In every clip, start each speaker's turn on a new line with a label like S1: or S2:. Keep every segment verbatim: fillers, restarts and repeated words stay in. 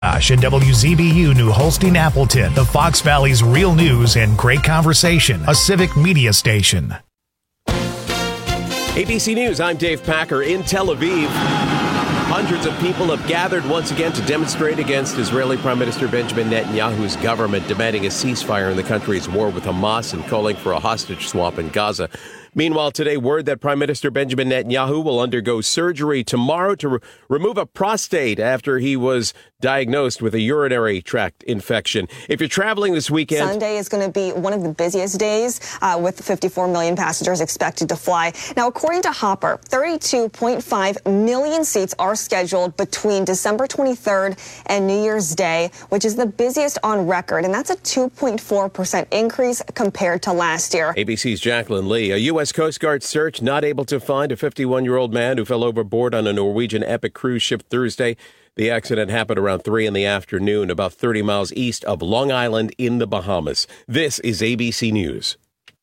S1: Josh and W Z B U New Holstein Appleton, the Fox Valley's real news and great conversation, a civic media station.
S2: A B C News, I'm Dave Packer in Tel Aviv. Hundreds of people have gathered once again to demonstrate against Israeli Prime Minister Benjamin Netanyahu's government, demanding a ceasefire in the country's war with Hamas and calling for a hostage swap in Gaza. Meanwhile, today, word that Prime Minister Benjamin Netanyahu will undergo surgery tomorrow to re- remove a prostate after he was diagnosed with a urinary tract infection. If you're traveling this weekend...
S3: Sunday is going to be one of the busiest days, uh, with fifty-four million passengers expected to fly. Now, according to Hopper, thirty-two point five million seats are scheduled between December twenty-third and New Year's Day, which is the busiest on record, and that's a two point four percent increase compared to last year.
S2: A B C's Jacqueline Lee. A U S Coast Guard search not able to find a fifty-one-year-old man who fell overboard on a Norwegian Epic cruise ship Thursday. The accident happened around three in the afternoon, about thirty miles east of Long Island in the Bahamas. This is A B C News.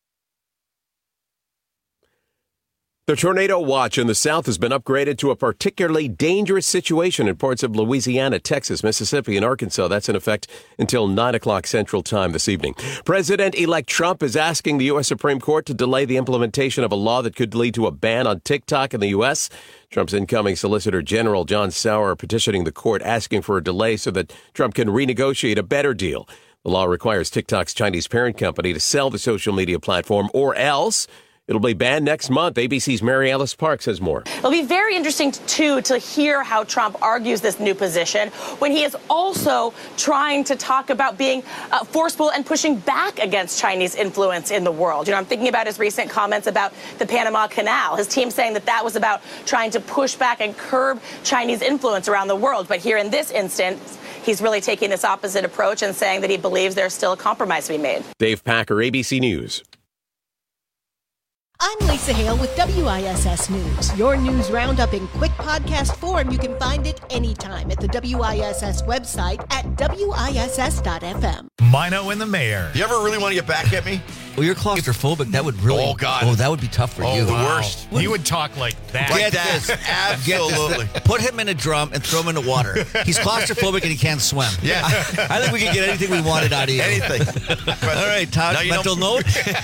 S2: The tornado watch in the south has been upgraded to a particularly dangerous situation in parts of Louisiana, Texas, Mississippi, and Arkansas. That's in effect until nine o'clock Central Time this evening. President-elect Trump is asking the U S Supreme Court to delay the implementation of a law that could lead to a ban on TikTok in the U S. Trump's incoming Solicitor General, John Sauer, petitioning the court asking for a delay so that Trump can renegotiate a better deal. The law requires TikTok's Chinese parent company to sell the social media platform, or else it'll be banned next month. A B C's Mary Alice Parks has more.
S4: It'll be very interesting, too, to hear how Trump argues this new position when he is also trying to talk about being uh, forceful and pushing back against Chinese influence in the world. You know, I'm thinking about his recent comments about the Panama Canal. His team saying that that was about trying to push back and curb Chinese influence around the world. But here in this instance, he's really taking this opposite approach and saying that he believes there's still a compromise to be made.
S2: Dave Packer, A B C News.
S5: I'm Lisa Hale with W I S S News. Your news roundup in quick podcast form. You can find it anytime at the W I S S website at W I S S dot F M.
S1: Mino and the Mayor.
S6: You ever really want to get back at me?
S7: Well, you're claustrophobic. That would really...
S6: Oh, God.
S7: Oh, that would be tough for
S6: oh,
S7: you.
S6: the worst.
S1: You would talk like that.
S6: Like
S7: Get
S6: that.
S7: this.
S6: Absolutely.
S7: Get this. Put him in a drum and throw him in the water. He's claustrophobic and he can't swim.
S6: Yeah.
S7: I think we can get anything we wanted out of you.
S6: Anything.
S7: All right, Todd, mental note.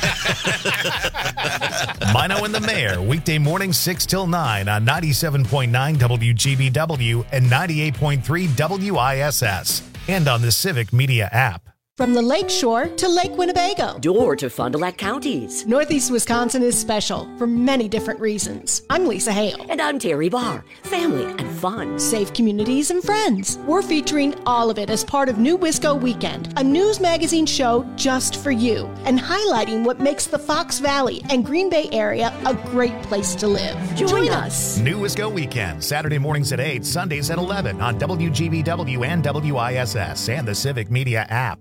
S1: Mino and the Mayor, weekday mornings six till nine on ninety-seven point nine W G B W and ninety-eight point three W I S S. And on the Civic Media app.
S5: From the Lake Shore to Lake Winnebago.
S8: Door to Fond du Lac counties.
S5: Northeast Wisconsin is special for many different reasons. I'm Lisa Hale.
S8: And I'm Terry Barr. Family and fun.
S5: Safe communities and friends. We're featuring all of it as part of New Wisco Weekend, a news magazine show just for you, and highlighting what makes the Fox Valley and Green Bay area a great place to live.
S8: Join,
S5: Join
S8: us.
S5: us.
S1: New Wisco Weekend, Saturday mornings at eight, Sundays at eleven on W G B W and W I S S and the Civic Media app.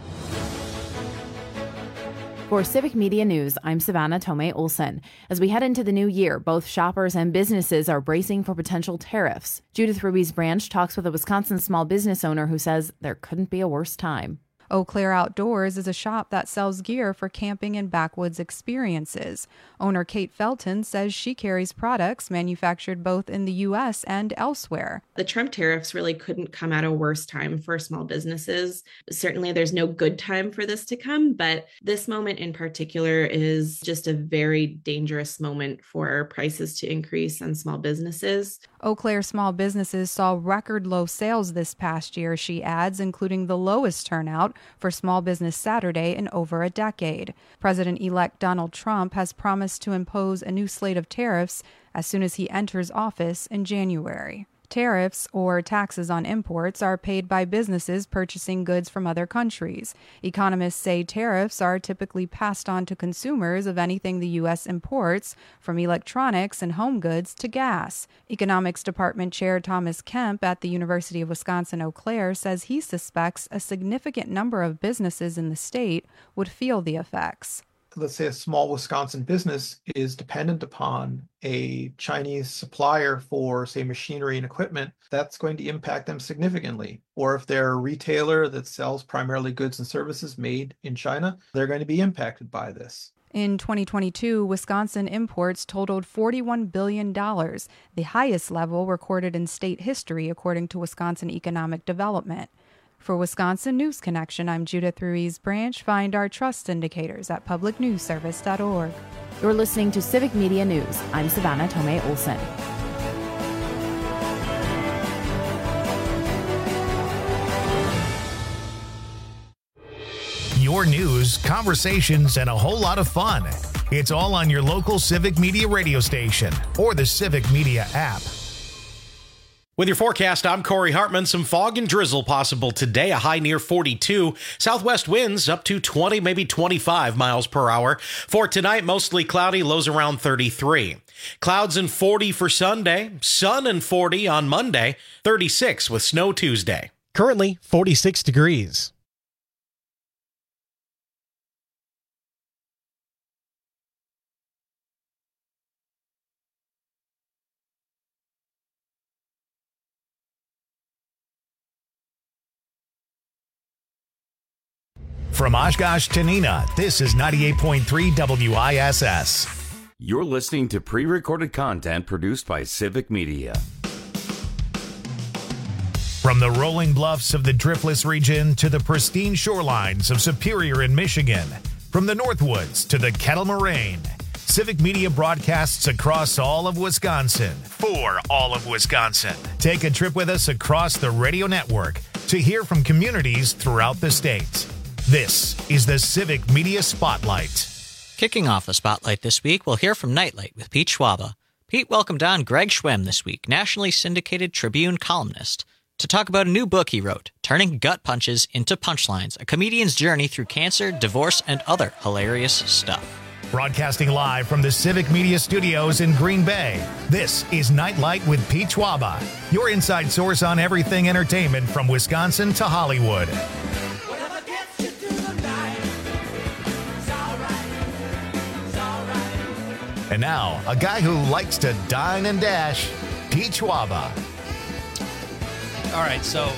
S9: For Civic Media News, I'm Savannah Tomei Olson. As we head into the new year, both shoppers and businesses are bracing for potential tariffs. Judith Ruby's branch talks with a Wisconsin small business owner who says there couldn't be a worse time.
S10: Eau Claire Outdoors is a shop that sells gear for camping and backwoods experiences. Owner Kate Felton says she carries products manufactured both in the U S and elsewhere.
S11: The Trump tariffs really couldn't come at a worse time for small businesses. Certainly there's no good time for this to come, but this moment in particular is just a very dangerous moment for prices to increase on small businesses.
S10: Eau Claire small businesses saw record low sales this past year, she adds, including the lowest turnout for Small Business Saturday in over a decade. President-elect Donald Trump has promised to impose a new slate of tariffs as soon as he enters office in January. Tariffs, or taxes on imports, are paid by businesses purchasing goods from other countries. Economists say tariffs are typically passed on to consumers of anything the U S imports, from electronics and home goods to gas. Economics Department Chair Thomas Kemp at the University of Wisconsin-Eau Claire says he suspects a significant number of businesses in the state would feel the effects.
S12: Let's say a small Wisconsin business is dependent upon a Chinese supplier for, say, machinery and equipment, that's going to impact them significantly. Or if they're a retailer that sells primarily goods and services made in China, they're going to be impacted by this.
S10: In twenty twenty-two, Wisconsin imports totaled forty-one billion dollars, the highest level recorded in state history, according to Wisconsin Economic Development. For Wisconsin News Connection, I'm Judith Ruiz Branch. Find our trust indicators at public news service dot org.
S9: You're listening to Civic Media News. I'm Savannah Tomei Olson.
S1: Your news, conversations, and a whole lot of fun. It's all on your local Civic Media radio station or the Civic Media app.
S13: With your forecast, I'm Corey Hartman. Some fog and drizzle possible today, a high near forty-two. Southwest winds up to twenty, maybe twenty-five miles per hour. For tonight, mostly cloudy, lows around thirty-three. Clouds and forty for Sunday, sun and forty on Monday, thirty-six with snow Tuesday.
S14: Currently, forty-six degrees.
S1: From Oshkosh to Neenah, this is ninety-eight point three W I S S.
S15: You're listening to pre-recorded content produced by Civic Media.
S1: From the rolling bluffs of the Driftless region to the pristine shorelines of Superior in Michigan, from the Northwoods to the Kettle Moraine, Civic Media broadcasts across all of Wisconsin for all of Wisconsin. Take a trip with us across the radio network to hear from communities throughout the state. This is the Civic Media Spotlight.
S16: Kicking off the Spotlight this week, we'll hear from Nightlight with Pete Schwaba. Pete welcomed on Greg Schwemm this week, nationally syndicated Tribune columnist, to talk about a new book he wrote, Turning Gut Punches into Punchlines, a comedian's journey through cancer, divorce, and other hilarious stuff.
S1: Broadcasting live from the Civic Media Studios in Green Bay, this is Nightlight with Pete Schwaba, your inside source on everything entertainment from Wisconsin to Hollywood. And now, a guy who likes to dine and dash, Pete Schwaba.
S17: All right, so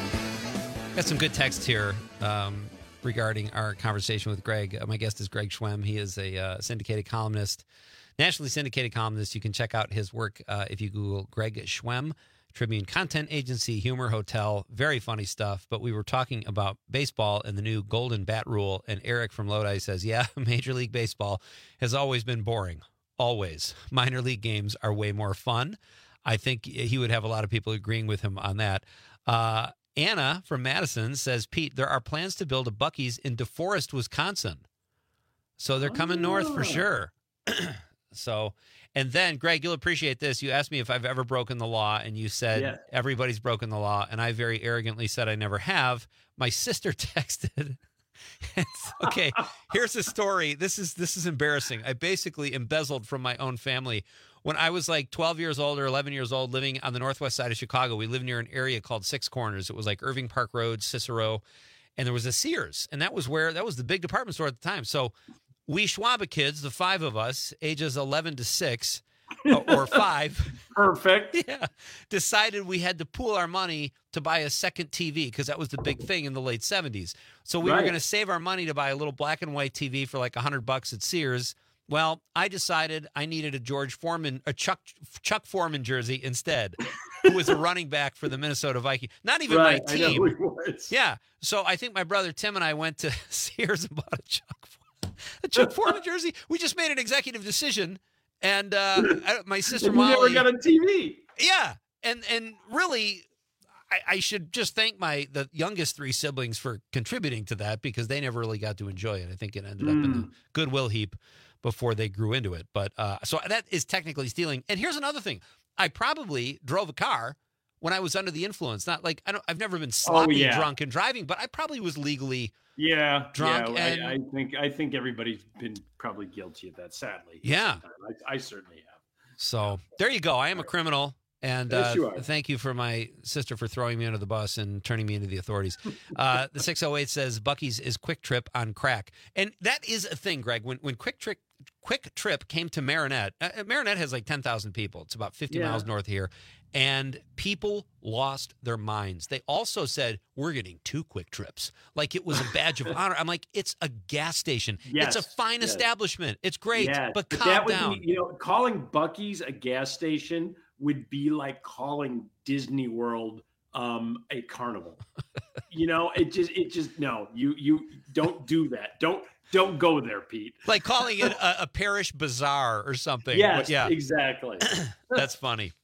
S17: got some good text here um, regarding our conversation with Greg. Uh, my guest is Greg Schwemm. He is a uh, syndicated columnist, nationally syndicated columnist. You can check out his work uh, if you Google Greg Schwemm, Tribune Content Agency, Humor Hotel. Very funny stuff. But we were talking about baseball and the new Golden Bat Rule, and Eric from Lodi says, yeah, Major League Baseball has always been boring. Always. Minor league games are way more fun. I think he would have a lot of people agreeing with him on that. Uh, Anna from Madison says, Pete, there are plans to build a Buc-ee's in DeForest, Wisconsin. So they're coming oh. north for sure. So, and then, Greg, you'll appreciate this. You asked me if I've ever broken the law, and you said yeah. everybody's broken the law, and I very arrogantly said I never have. My sister texted... Okay, here's a story. This is this is embarrassing. I basically embezzled from my own family. When I was like twelve years old or eleven years old, living on the northwest side of Chicago, we lived near an area called Six Corners. It was like Irving Park Road, Cicero, and there was a Sears, and that was where that was the big department store at the time. So we Schwaba kids, the five of us, ages eleven to six or five,
S18: perfect,
S17: yeah, decided we had to pool our money to buy a second T V because that was the big thing in the late seventies. So we right. were going to save our money to buy a little black and white T V for like a hundred bucks at Sears. Well, I decided I needed a George Foreman, a Chuck Chuck Foreman jersey instead, who was a running back for the Minnesota Vikings. Not even right. my team.
S18: I know who he was.
S17: Yeah. So I think my brother Tim and I went to Sears and bought a Chuck a Chuck Foreman jersey. We just made an executive decision. And uh, my sister
S18: and
S17: Molly
S18: never got a T V.
S17: Yeah, and and really, I, I should just thank my the youngest three siblings for contributing to that because they never really got to enjoy it. I think it ended mm. up in the Goodwill heap before they grew into it. But uh, so that is technically stealing. And here's another thing: I probably drove a car when I was under the influence. Not like I don't. I've never been sloppy oh, yeah. drunk and driving, but I probably was legally.
S18: Yeah,
S17: drunk.
S18: Yeah,
S17: and,
S18: I, I think I think everybody's been probably guilty of that. Sadly,
S17: yeah,
S18: I, I certainly have.
S17: So there you go. I am a criminal, and
S18: yes,
S17: uh,
S18: you are.
S17: Thank you for my sister for throwing me under the bus and turning me into the authorities. uh, the six oh eight says Buc-ee's is Quick Trip on crack, and that is a thing, Greg. When when Quick Trip Quick Trip came to Marinette, uh, Marinette has like ten thousand people. It's about fifty yeah. miles north here. And people lost their minds. They also said, we're getting two Quick Trips. Like it was a badge of honor. I'm like, it's a gas station.
S18: Yes,
S17: it's a fine
S18: yes.
S17: establishment. It's great,
S18: Yes,
S17: but
S18: but
S17: calm
S18: that would
S17: down.
S18: Be, you know, calling Buc-ee's a gas station would be like calling Disney World um, a carnival. You know, it just, it just, no, you, you don't do that. Don't, don't go there, Pete.
S17: Like calling it a, a parish bazaar or something.
S18: Yes,
S17: yeah,
S18: exactly.
S17: That's funny.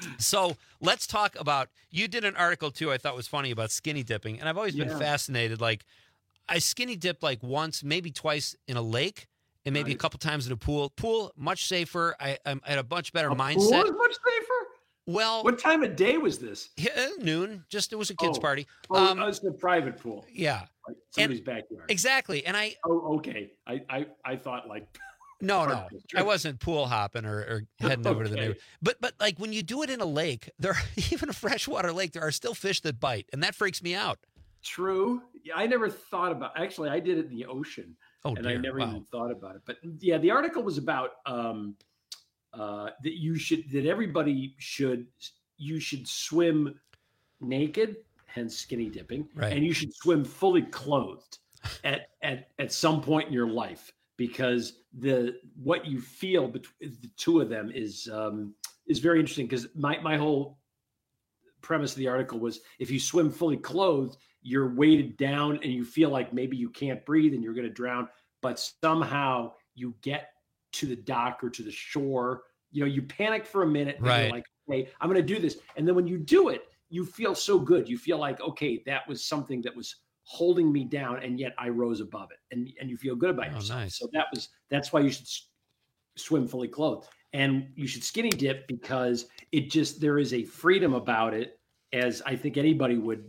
S17: So let's talk about, you did an article too I thought was funny about skinny dipping, and I've always been
S18: Yeah.
S17: fascinated. Like I skinny dipped like once, maybe twice in a lake, and maybe
S18: Right.
S17: a couple times in a pool. Pool, much safer. I, I'm at a much better
S18: A
S17: mindset.
S18: pool is much safer?
S17: Well,
S18: What time of day was this?
S17: yeah, noon. Just it was a kids'
S18: Oh.
S17: party.
S18: Oh,
S17: Um,
S18: it was a private pool.
S17: yeah,
S18: Like somebody's backyard.
S17: exactly. And I
S18: Oh, okay. I, I, I thought like
S17: no, no,
S18: Park
S17: I wasn't pool hopping or, or heading over to the
S18: Okay.
S17: neighbor. But but like when you do it in a lake, there even a freshwater lake, there are still fish that bite, and that freaks me out.
S18: True. Yeah, I never thought about. Actually, I did it in the ocean,
S17: Oh,
S18: and I
S17: dear.
S18: never
S17: Wow.
S18: even thought about it. But yeah, the article was about um, uh, that you should that everybody should you should swim naked, hence skinny dipping,
S17: Right.
S18: and you should swim fully clothed at at at some point in your life, because the what you feel between the two of them is um, is very interesting. Because my my whole premise of the article was, if you swim fully clothed, you're weighted down and you feel like maybe you can't breathe and you're going to drown, but somehow you get to the dock or to the shore. You know, you panic for a minute and
S17: Right.
S18: you're like, okay, I'm going to do this. And then when you do it, you feel so good. You feel like, okay, that was something that was holding me down, and yet I rose above it. And, and you feel good about
S17: Oh,
S18: yourself.
S17: nice.
S18: So that was, that's why you should s- swim fully clothed. And you should skinny dip, because it just, there is a freedom about it, as I think anybody would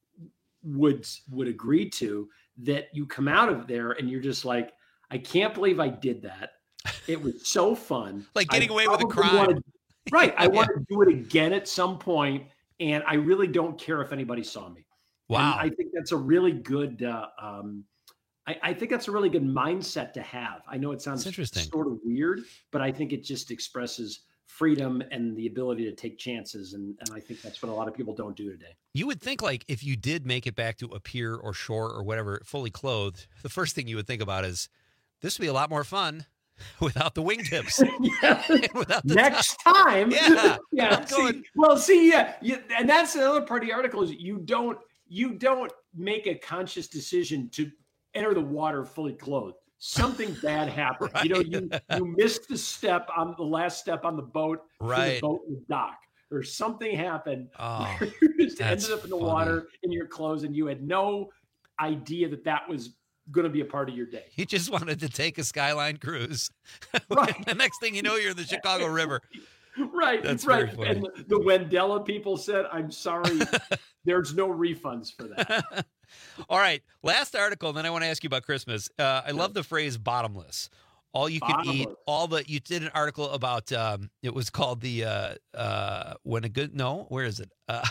S18: would would agree to, that you come out of there and you're just like, I can't believe I did that. It was so fun.
S17: Like getting
S18: I
S17: away with a
S18: probably
S17: crime.
S18: wanna- right. I
S17: Yeah.
S18: want to do it again at some point, and I really don't care if anybody saw me.
S17: Wow.
S18: And I think that's a really good uh, um, I, I think that's a really good mindset to have. I know it sounds
S17: interesting.
S18: sort of weird, but I think it just expresses freedom and the ability to take chances. And, and I think that's what a lot of people don't do today.
S17: You would think, like, if you did make it back to a pier or shore or whatever, fully clothed, the first thing you would think about is, this would be a lot more fun without the wingtips. without the
S18: Next
S17: top.
S18: time.
S17: Yeah.
S18: yeah.
S17: I'm going-
S18: See, well, see, yeah, yeah. And that's another part of the article is you don't, you don't make a conscious decision to enter the water fully clothed. Something bad happened. You know, you, you missed the step on the last step on the boat, for
S17: Right.
S18: the boat in the dock, or something happened.
S17: Oh,
S18: where you just
S17: that's
S18: ended up in the
S17: funny.
S18: water in your clothes, and you had no idea that that was going to be a part of your day.
S17: You just wanted to take a Skyline cruise.
S18: Right.
S17: The next thing you know, you're in the Chicago River.
S18: Right,
S17: That's
S18: right.
S17: very funny.
S18: And the, the Wendella people said, "I'm sorry, there's no refunds for that."
S17: All right. Last article, then I want to ask you about Christmas. Uh, I love the phrase bottomless. All you can eat,
S18: Bottomless.
S17: all the, you did an article about, um, it was called the, uh, uh, when a good, no, where is it? Uh,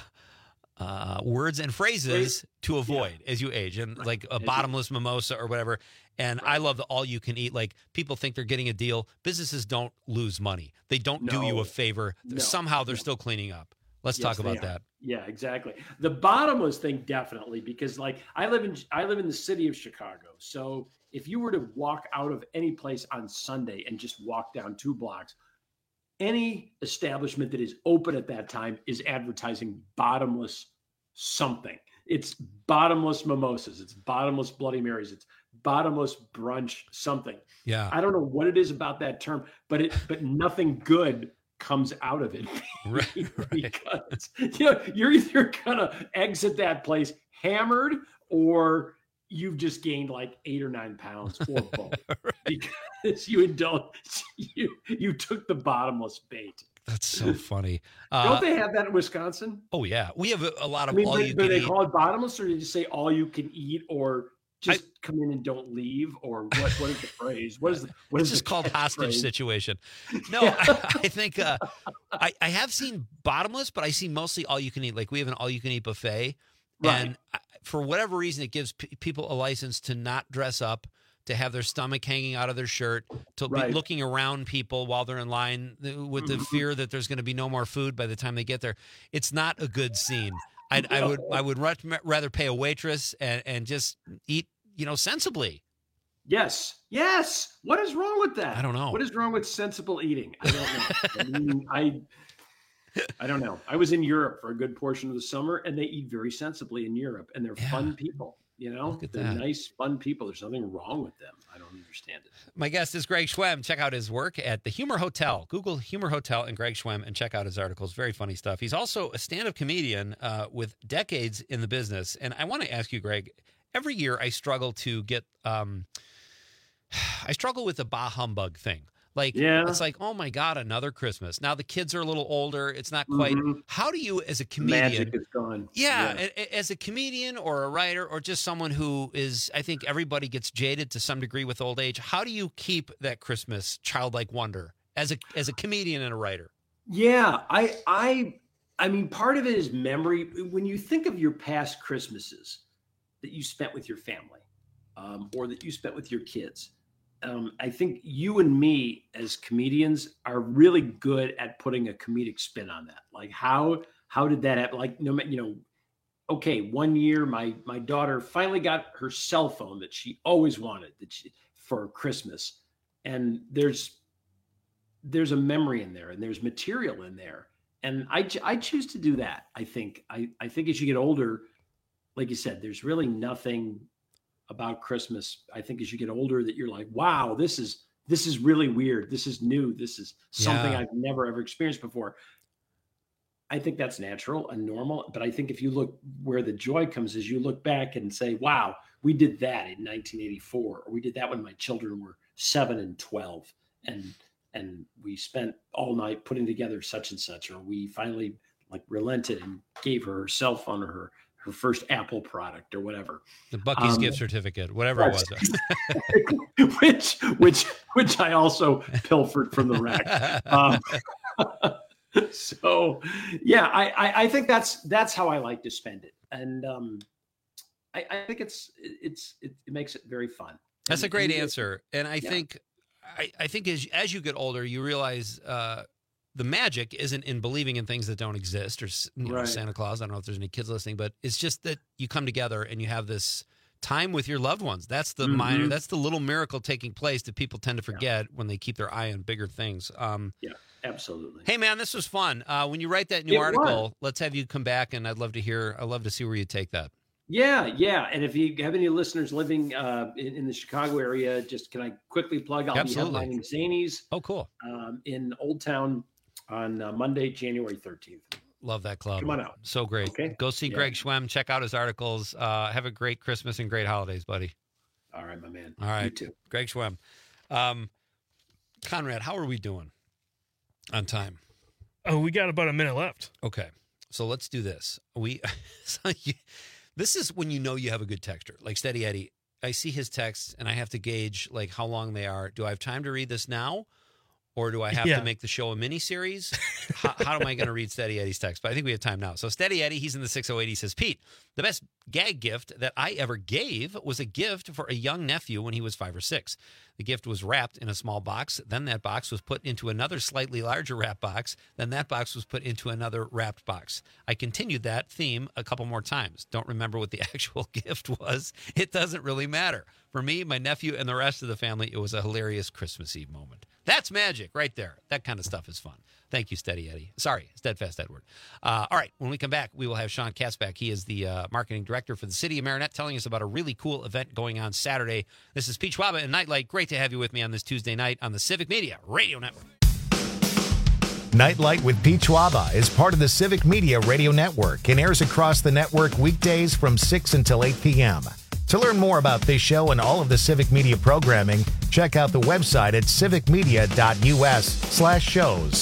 S17: uh, words and phrases
S18: Phrase-
S17: to avoid as you age, and like a
S18: As you-
S17: bottomless mimosa or whatever. And I love the all you can eat. Like, people think they're getting a deal. Businesses don't lose money. They don't do you
S18: No.
S17: a favor.
S18: No.
S17: Somehow they're
S18: No.
S17: still cleaning up. Let's
S18: Yes,
S17: talk
S18: they
S17: about
S18: are.
S17: that.
S18: Yeah, exactly. The bottomless thing, definitely, because like I live in I live in the city of Chicago. So if you were to walk out of any place on Sunday and just walk down two blocks, any establishment that is open at that time is advertising bottomless something. It's bottomless mimosas. It's bottomless Bloody Marys. It's bottomless brunch something.
S17: Yeah.
S18: I don't know what it is about that term, but it but nothing good comes out of it.
S17: Right,
S18: Because you know, you're either gonna exit that place hammered, or you've just gained like eight or nine pounds, or both, because you indulged, you you took the bottomless bait.
S17: That's so funny. Uh,
S18: Don't they have that in Wisconsin?
S17: Oh yeah, we have a, a lot
S18: I
S17: of
S18: mean,
S17: all
S18: but,
S17: you
S18: but
S17: can
S18: they
S17: eat.
S18: call it bottomless, or did you say all you can eat, or just come in and don't leave, or what? What is the phrase? What is the, what
S17: It's
S18: is
S17: just
S18: the
S17: called hostage
S18: catchphrase?
S17: situation. No, I, I think uh, I, I have seen bottomless, but I see mostly all you can eat. Like, we have an all you can eat buffet,
S18: Right.
S17: and I, for whatever reason, it gives p- people a license to not dress up, to have their stomach hanging out of their shirt, to
S18: Right.
S17: be looking around people while they're in line with the
S18: Mhm.
S17: fear that there's going to be no more food by the time they get there. It's not a good scene. I'd, I would I would much rather pay a waitress and, and just eat, you know, sensibly.
S18: Yes. Yes. What is wrong with that?
S17: I don't know.
S18: What is wrong with sensible eating? I don't know. I mean, I I don't know. I was in Europe for a good portion of the summer, and they eat very sensibly in Europe, and they're
S17: Yeah.
S18: fun people. You know,
S17: Look at
S18: they're
S17: that.
S18: nice, fun people. There's nothing wrong with them. I don't understand it.
S17: My guest is Greg Schwem. Check out his work at the Humor Hotel. Google Humor Hotel and Greg Schwem and check out his articles. Very funny stuff. He's also a stand-up comedian uh, with decades in the business. And I want to ask you, Greg, every year I struggle to get, um, I struggle with the bah humbug thing. Like,
S18: Yeah.
S17: it's like, oh my God, another Christmas. Now the kids are a little older. It's not quite.
S18: Mhm.
S17: How do you, as a
S18: The
S17: comedian,
S18: magic is gone.
S17: yeah, a- a- as a comedian or a writer or just someone who is, I think everybody gets jaded to some degree with old age. How do you keep that Christmas childlike wonder as a as a comedian and a writer?
S18: Yeah, I I I mean part of it is memory. When you think of your past Christmases that you spent with your family, um, or that you spent with your kids, um, I think you and me as comedians are really good at putting a comedic spin on that. Like how how did that happen? Like no, ma- you know, okay, one year my my daughter finally got her cell phone that she always wanted that she, for Christmas, and there's there's a memory in there and there's material in there, and I ch- I choose to do that. I think I I think as you get older, like you said, there's really nothing about Christmas. I think as you get older that you're like, wow, this is this is really weird. This is new. This is something
S17: Yeah.
S18: I've never ever experienced before. I think that's natural and normal. But I think if you look where the joy comes is you look back and say, wow, we did that in nineteen eighty-four, or we did that when my children were seven and twelve. And and we spent all night putting together such and such, or we finally like relented and gave her her cell phone or her her first Apple product or whatever.
S17: The Bucky's
S18: Um,
S17: gift certificate, whatever it
S18: Yes.
S17: was.
S18: which which which I also pilfered from the rack. Um, so yeah, I, I I think that's that's how I like to spend it, and um, I, I think it's it's it, it makes it very fun.
S17: That's a
S18: And-
S17: great
S18: and-
S17: answer. And I
S18: Yeah.
S17: think I, I think as as you get older, you realize uh, the magic isn't in believing in things that don't exist, or you know,
S18: Right.
S17: Santa Claus. I don't know if there's any kids listening, but it's just that you come together and you have this time with your loved ones. That's the minor.
S18: Mhm.
S17: That's the little miracle taking place that people tend to forget when they keep their eye on bigger things. Um,
S18: Yeah, absolutely.
S17: Hey man, this was fun. Uh, when you write that new
S18: It
S17: article,
S18: was.
S17: let's have you come back, and I'd love to hear. I'd love to see where you take that.
S18: Yeah, yeah. And if you have any listeners living uh, in, in the Chicago area, just can I quickly plug? I'll
S17: Absolutely.
S18: be headlining Zanies
S17: Oh, cool.
S18: um, in Old Town on uh, Monday, January thirteenth.
S17: Love that club.
S18: Come on out.
S17: So great.
S18: Okay.
S17: Go see
S18: Yeah.
S17: Greg Schwem. Check out his articles. Uh, have a great Christmas and great holidays, buddy.
S18: All right, my man.
S17: All right.
S18: You too.
S17: Greg Schwem. Um, Conrad, how are we doing on time?
S19: Oh, we got about a minute left.
S17: Okay. So let's do this. We so you, this is when you know you have a good texter. Like Steady Eddie, I see his texts and I have to gauge like how long they are. Do I have time to read this now? Or do I have
S19: Yeah.
S17: to make the show a mini series? how, how am I going to read Steady Eddie's text? But I think we have time now. So Steady Eddie, he's in the six oh eight. He says, Pete, the best gag gift that I ever gave was a gift for a young nephew when he was five or six. The gift was wrapped in a small box. Then that box was put into another slightly larger wrap box. Then that box was put into another wrapped box. I continued that theme a couple more times. Don't remember what the actual gift was. It doesn't really matter. For me, my nephew, and the rest of the family, it was a hilarious Christmas Eve moment. That's magic right there. That kind of stuff is fun. Thank you, Steady Eddie. Sorry, Steadfast Edward. Uh, all right, when we come back, we will have Sean Katz back. He is the uh, marketing director for the City of Marinette, telling us about a really cool event going on Saturday. This is Pete Schwaba and Nightlight. Great to have you with me on this Tuesday night on the Civic Media Radio Network.
S1: Nightlight with Pete Schwaba is part of the Civic Media Radio Network and airs across the network weekdays from six until eight p.m. To learn more about this show and all of the Civic Media programming, check out the website at civicmedia.us slash shows.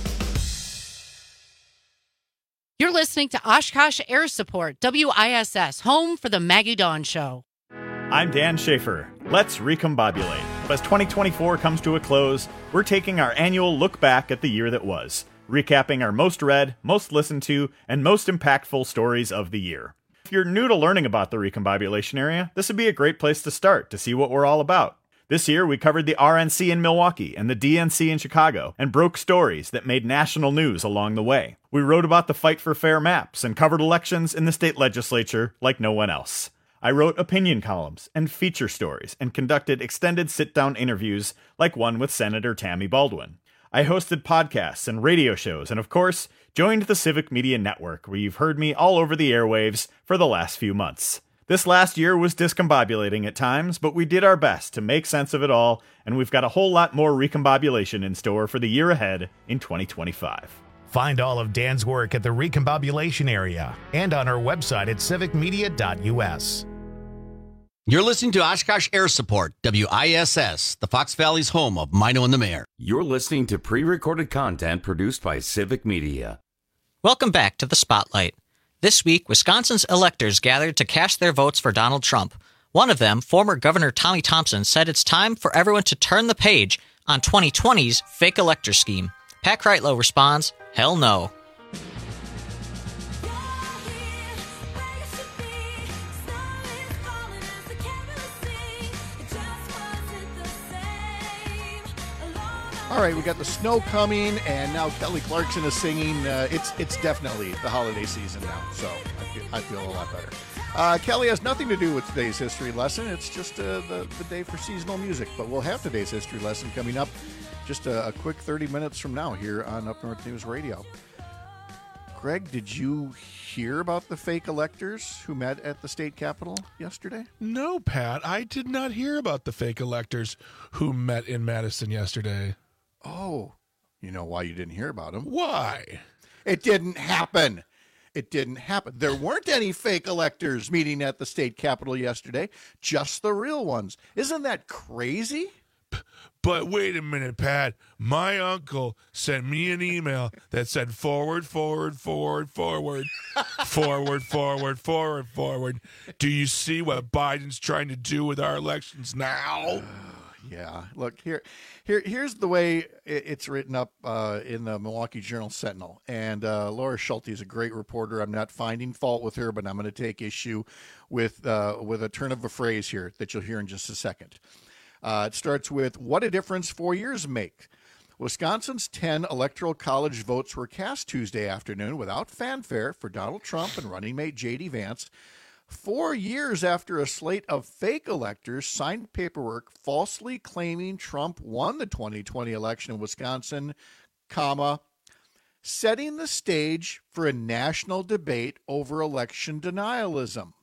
S20: You're listening to Oshkosh Air Support, W I S S, home for the Maggie Dawn Show.
S21: I'm Dan Schaefer. Let's recombobulate. As twenty twenty-four comes to a close, we're taking our annual look back at the year that was, recapping our most read, most listened to, and most impactful stories of the year. If you're new to learning about the recombobulation area, this would be a great place to start to see what we're all about. This year, we covered the R N C in Milwaukee and the D N C in Chicago and broke stories that made national news along the way. We wrote about the fight for fair maps and covered elections in the state legislature like no one else. I wrote opinion columns and feature stories and conducted extended sit-down interviews like one with Senator Tammy Baldwin. I hosted podcasts and radio shows and, of course, joined the Civic Media Network, where you've heard me all over the airwaves for the last few months. This last year was discombobulating at times, but we did our best to make sense of it all, and we've got a whole lot more recombobulation in store for the year ahead in twenty twenty-five.
S1: Find all of Dan's work at the Recombobulation Area and on our website at civic media dot u s.
S3: You're listening to Oshkosh Air Support, W I S S, the Fox Valley's home of Mino and the Mayor.
S15: You're listening to pre-recorded content produced by Civic Media.
S16: Welcome back to the Spotlight. This week, Wisconsin's electors gathered to cast their votes for Donald Trump. One of them, former Governor Tommy Thompson, said it's time for everyone to turn the page on twenty twenty's fake elector scheme. Pat Kreitlow responds, hell no.
S22: All right, we got the snow coming, and now Kelly Clarkson is singing. Uh, it's it's definitely the holiday season now, so I feel, I feel a lot better. Uh, Kelly has nothing to do with today's history lesson. It's just uh, the, the day for seasonal music, but we'll have today's history lesson coming up just a, a quick thirty minutes from now here on Up North News Radio. Greg, did you hear about the fake electors who met at the state capitol yesterday?
S23: No, Pat, I did not hear about the fake electors who met in Madison yesterday.
S22: Oh, you know why you didn't hear about them?
S23: Why?
S22: It didn't happen. It didn't happen. There weren't any fake electors meeting at the state capitol yesterday, just the real ones. Isn't that crazy?
S23: But wait a minute, Pat. My uncle sent me an email that said forward, forward, forward, forward, forward, forward, forward, forward. Do you see what Biden's trying to do with our elections now?
S22: Yeah. Look, here, here, here's the way it's written up uh, in the Milwaukee Journal Sentinel. And uh, Laura Schulte is a great reporter. I'm not finding fault with her, but I'm going to take issue with uh, with a turn of a phrase here that you'll hear in just a second. Uh, it starts with, what a difference four years make. Wisconsin's ten electoral college votes were cast Tuesday afternoon without fanfare for Donald Trump and running mate J D Vance. Four years after a slate of fake electors signed paperwork falsely claiming Trump won the twenty twenty election in Wisconsin, comma, setting the stage for a national debate over election denialism.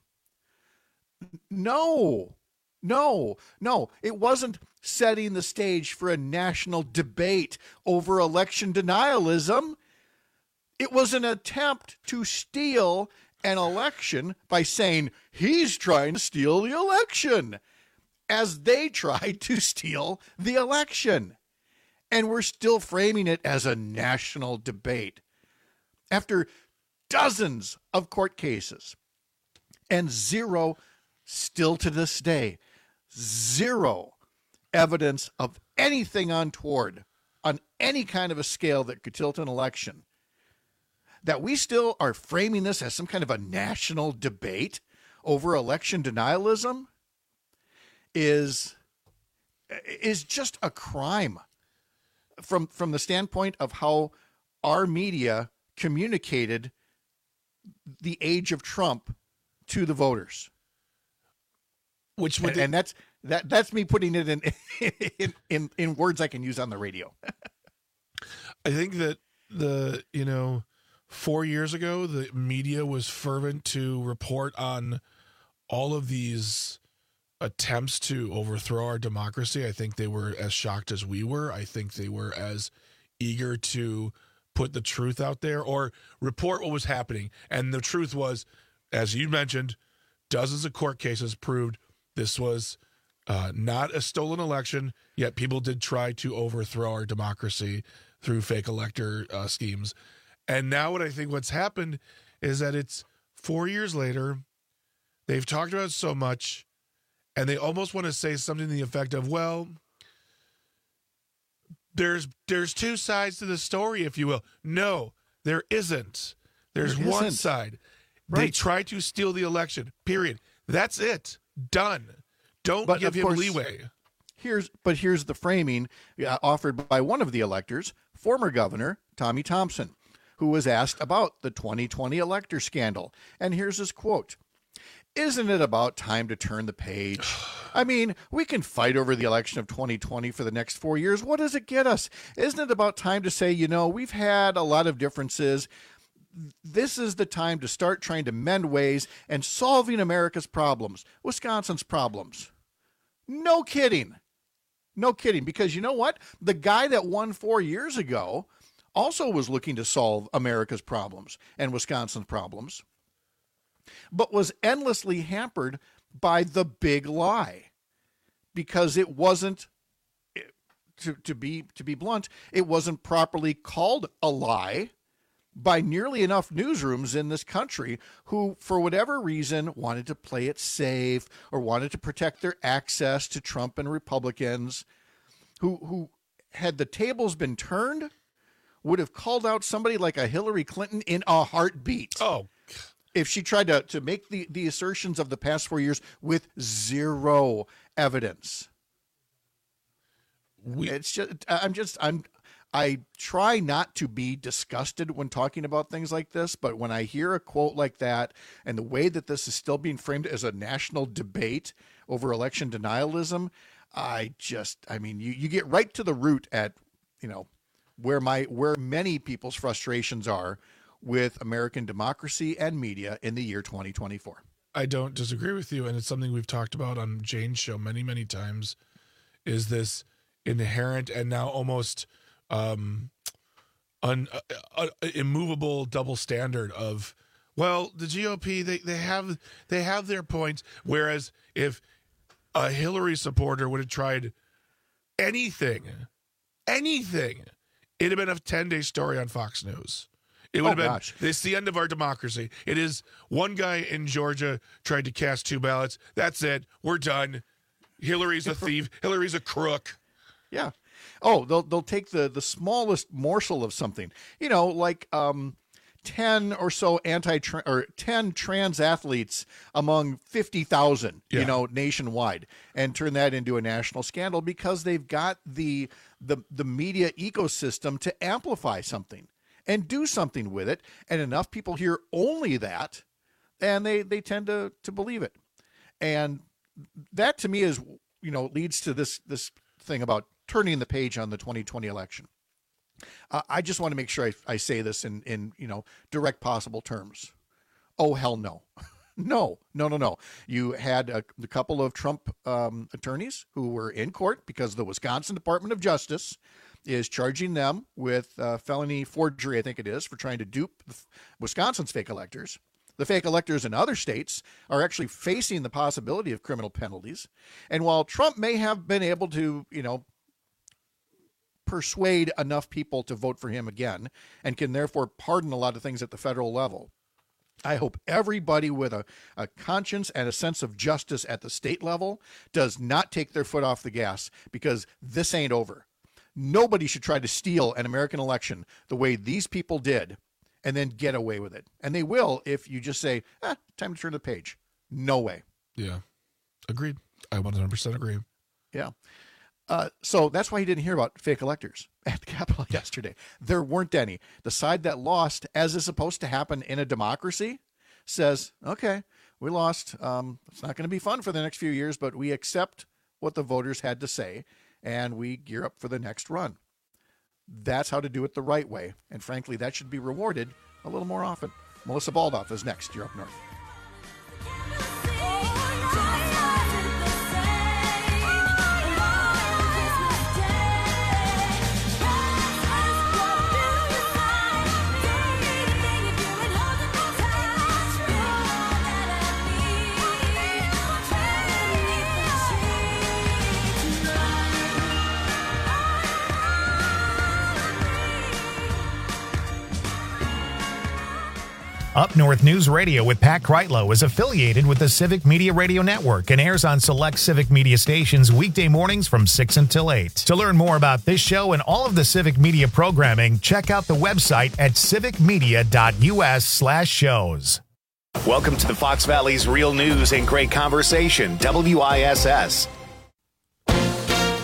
S22: No, no, no, it wasn't setting the stage for a national debate over election denialism. It was an attempt to steal an election by saying he's trying to steal the election, as they tried to steal the election. And we're still framing it as a national debate. After dozens of court cases and zero, still to this day, zero evidence of anything untoward on any kind of a scale that could tilt an election, that we still are framing this as some kind of a national debate over election denialism is is just a crime from from the standpoint of how our media communicated the age of Trump to the voters.
S23: Which would
S22: and, and that's that that's me putting it in in, in in words I can use on the radio.
S23: I think that the you know four years ago, the media was fervent to report on all of these attempts to overthrow our democracy. I think they were as shocked as we were. I think they were as eager to put the truth out there or report what was happening. And the truth was, as you mentioned, dozens of court cases proved this was uh, not a stolen election, yet people did try to overthrow our democracy through fake elector uh, schemes. And now what I think what's happened is that it's four years later, they've talked about it so much, and they almost want to say something to the effect of, well, there's there's two sides to the story, if you will. No, there isn't. There's
S22: There
S23: one
S22: isn't.
S23: side.
S22: Right.
S23: They tried to steal the election, period. That's it. Done. Don't
S22: But
S23: give
S22: of
S23: him
S22: course-
S23: leeway.
S22: Here's but here's the framing uh, offered by one of the electors, former Governor Tommy Thompson, who was asked about the twenty twenty elector scandal. And here's his quote. Isn't it about time to turn the page? I mean, we can fight over the election of twenty twenty for the next four years. What does it get us? Isn't it about time to say, you know, we've had a lot of differences. This is the time to start trying to mend ways and solving America's problems, Wisconsin's problems. No kidding. No kidding. Because you know what? The guy that won four years ago also was looking to solve America's problems and Wisconsin's problems, but was endlessly hampered by the big lie, because it wasn't, to, to be to be blunt, it wasn't properly called a lie by nearly enough newsrooms in this country who, for whatever reason, wanted to play it safe or wanted to protect their access to Trump and Republicans, who who had the tables been turned, would have called out somebody like a Hillary Clinton in a heartbeat.
S23: Oh,
S22: if she tried to, to make the, the assertions of the past four years with zero evidence.
S23: We,
S22: it's just, I'm just, I'm, I try not to be disgusted when talking about things like this, but when I hear a quote like that and the way that this is still being framed as a national debate over election denialism, I just, I mean, you, you get right to the root at, you know, where my, where many people's frustrations are with American democracy and media in the year twenty twenty-four.
S23: I don't disagree with you, and it's something we've talked about on Jane's show many, many times, is this inherent and now almost um, un, uh, uh, immovable double standard of, well, the G O P, they, they have they have their points, whereas if a Hillary supporter would have tried anything, anything, it'd have been a ten-day story on Fox News. It would
S22: oh,
S23: have been,
S22: gosh.
S23: It's the end of our democracy. It is one guy in Georgia tried to cast two ballots. That's it. We're done. Hillary's a thief. Hillary's a crook.
S22: Yeah. Oh, they'll they'll take the, the smallest morsel of something, you know, like um, ten or so anti or ten trans athletes among fifty thousand, yeah. you know, nationwide, and turn that into a national scandal because they've got the the the media ecosystem to amplify something and do something with it. And enough people hear only that, and they, they tend to, to believe it. And that to me is, you know, leads to this, this thing about turning the page on the twenty twenty election. Uh, I just want to make sure I, I say this in, in, you know, direct possible terms. Oh, hell no. no, no, no, no. You had a, a couple of Trump um, attorneys who were in court because the Wisconsin Department of Justice is charging them with uh, felony forgery, I think it is, for trying to dupe Wisconsin's fake electors. The fake electors in other states are actually facing the possibility of criminal penalties. And while Trump may have been able to, you know, persuade enough people to vote for him again and can therefore pardon a lot of things at the federal level, I hope everybody with a, a conscience and a sense of justice at the state level does not take their foot off the gas, because this ain't over. Nobody should try to steal an American election the way these people did and then get away with it. And they will if you just say, ah, time to turn the page. No way.
S23: Yeah. Agreed. I one hundred percent agree.
S22: Yeah. Uh, so that's why he didn't hear about fake electors at the Capitol yesterday. There weren't any. The side that lost, as is supposed to happen in a democracy, says, okay, we lost. Um, it's not going to be fun for the next few years, but we accept what the voters had to say, and we gear up for the next run. That's how to do it the right way. And frankly, that should be rewarded a little more often. Melissa Baldoff is next. You're up north.
S1: Up North News Radio with Pat Kreitlow is affiliated with the Civic Media Radio Network and airs on select Civic Media stations weekday mornings from six until eight. To learn more about this show and all of the Civic Media programming, check out the website at civicmedia.us slash shows. Welcome to the Fox Valley's real news and great conversation, W I S S.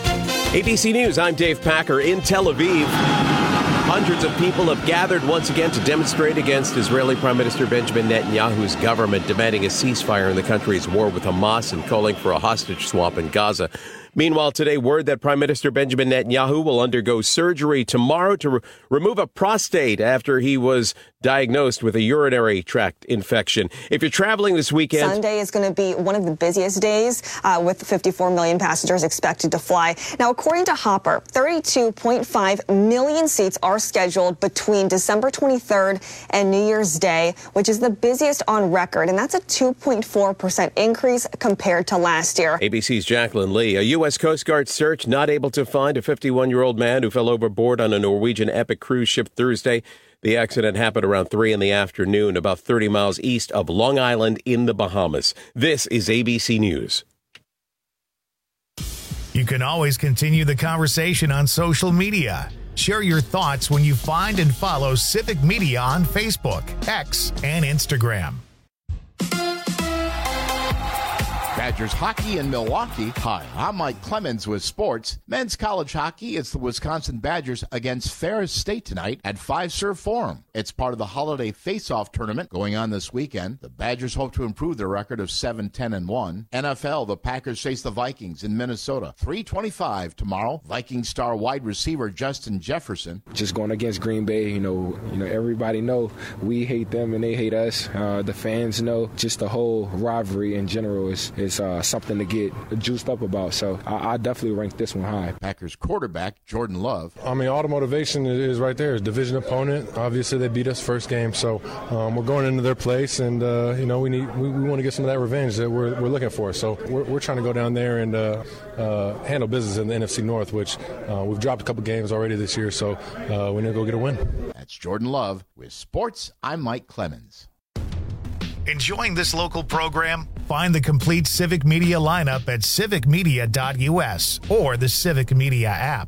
S2: A B C News, I'm Dave Packer in Tel Aviv. Hundreds of people have gathered once again to demonstrate against Israeli Prime Minister Benjamin Netanyahu's government, demanding a ceasefire in the country's war with Hamas and calling for a hostage swap in Gaza. Meanwhile, today, word that Prime Minister Benjamin Netanyahu will undergo surgery tomorrow to re- remove a prostate after he was diagnosed with a urinary tract infection. If you're traveling this weekend...
S4: Sunday is going to be one of the busiest days, uh, with fifty-four million passengers expected to fly. Now, according to Hopper, thirty-two point five million seats are scheduled between December twenty-third and New Year's Day, which is the busiest on record, and that's a two point four percent increase compared to last year.
S2: A B C's Jacqueline Lee. A U S Coast Guard search not able to find a fifty-one-year-old man who fell overboard on a Norwegian Epic cruise ship Thursday. The accident happened around three in the afternoon, about thirty miles east of Long Island in the Bahamas. This is A B C News.
S1: You can always continue the conversation on social media. Share your thoughts when you find and follow Civic Media on Facebook, X, and Instagram.
S6: Badgers hockey in Milwaukee. Hi, I'm Mike Clemens with sports. Men's college hockey, it's the Wisconsin Badgers against Ferris State tonight at Five Serve Forum. It's part of the holiday face-off tournament going on this weekend. The Badgers hope to improve their record of seven ten and one. N F L, the Packers face the Vikings in Minnesota. three twenty-five tomorrow. Vikings star wide receiver Justin Jefferson.
S24: Just going against Green Bay, you know, you know, everybody know we hate them and they hate us. Uh, the fans know. Just the whole rivalry in general is is uh, something to get juiced up about. So I, I definitely rank this one high.
S6: Packers quarterback Jordan Love.
S25: I mean, all the motivation is right there. It's division opponent. Obviously, they beat us first game, so um, we're going into their place, and uh, you know we need we, we want to get some of that revenge that we're we're looking for. So we're we're trying to go down there and uh, uh, handle business in the N F C North, which uh, we've dropped a couple games already this year. So uh, we need to go get a win.
S6: That's Jordan Love with sports. I'm Mike Clemens.
S1: Enjoying this local program? Find the complete Civic Media lineup at civic media dot u s or the Civic Media app.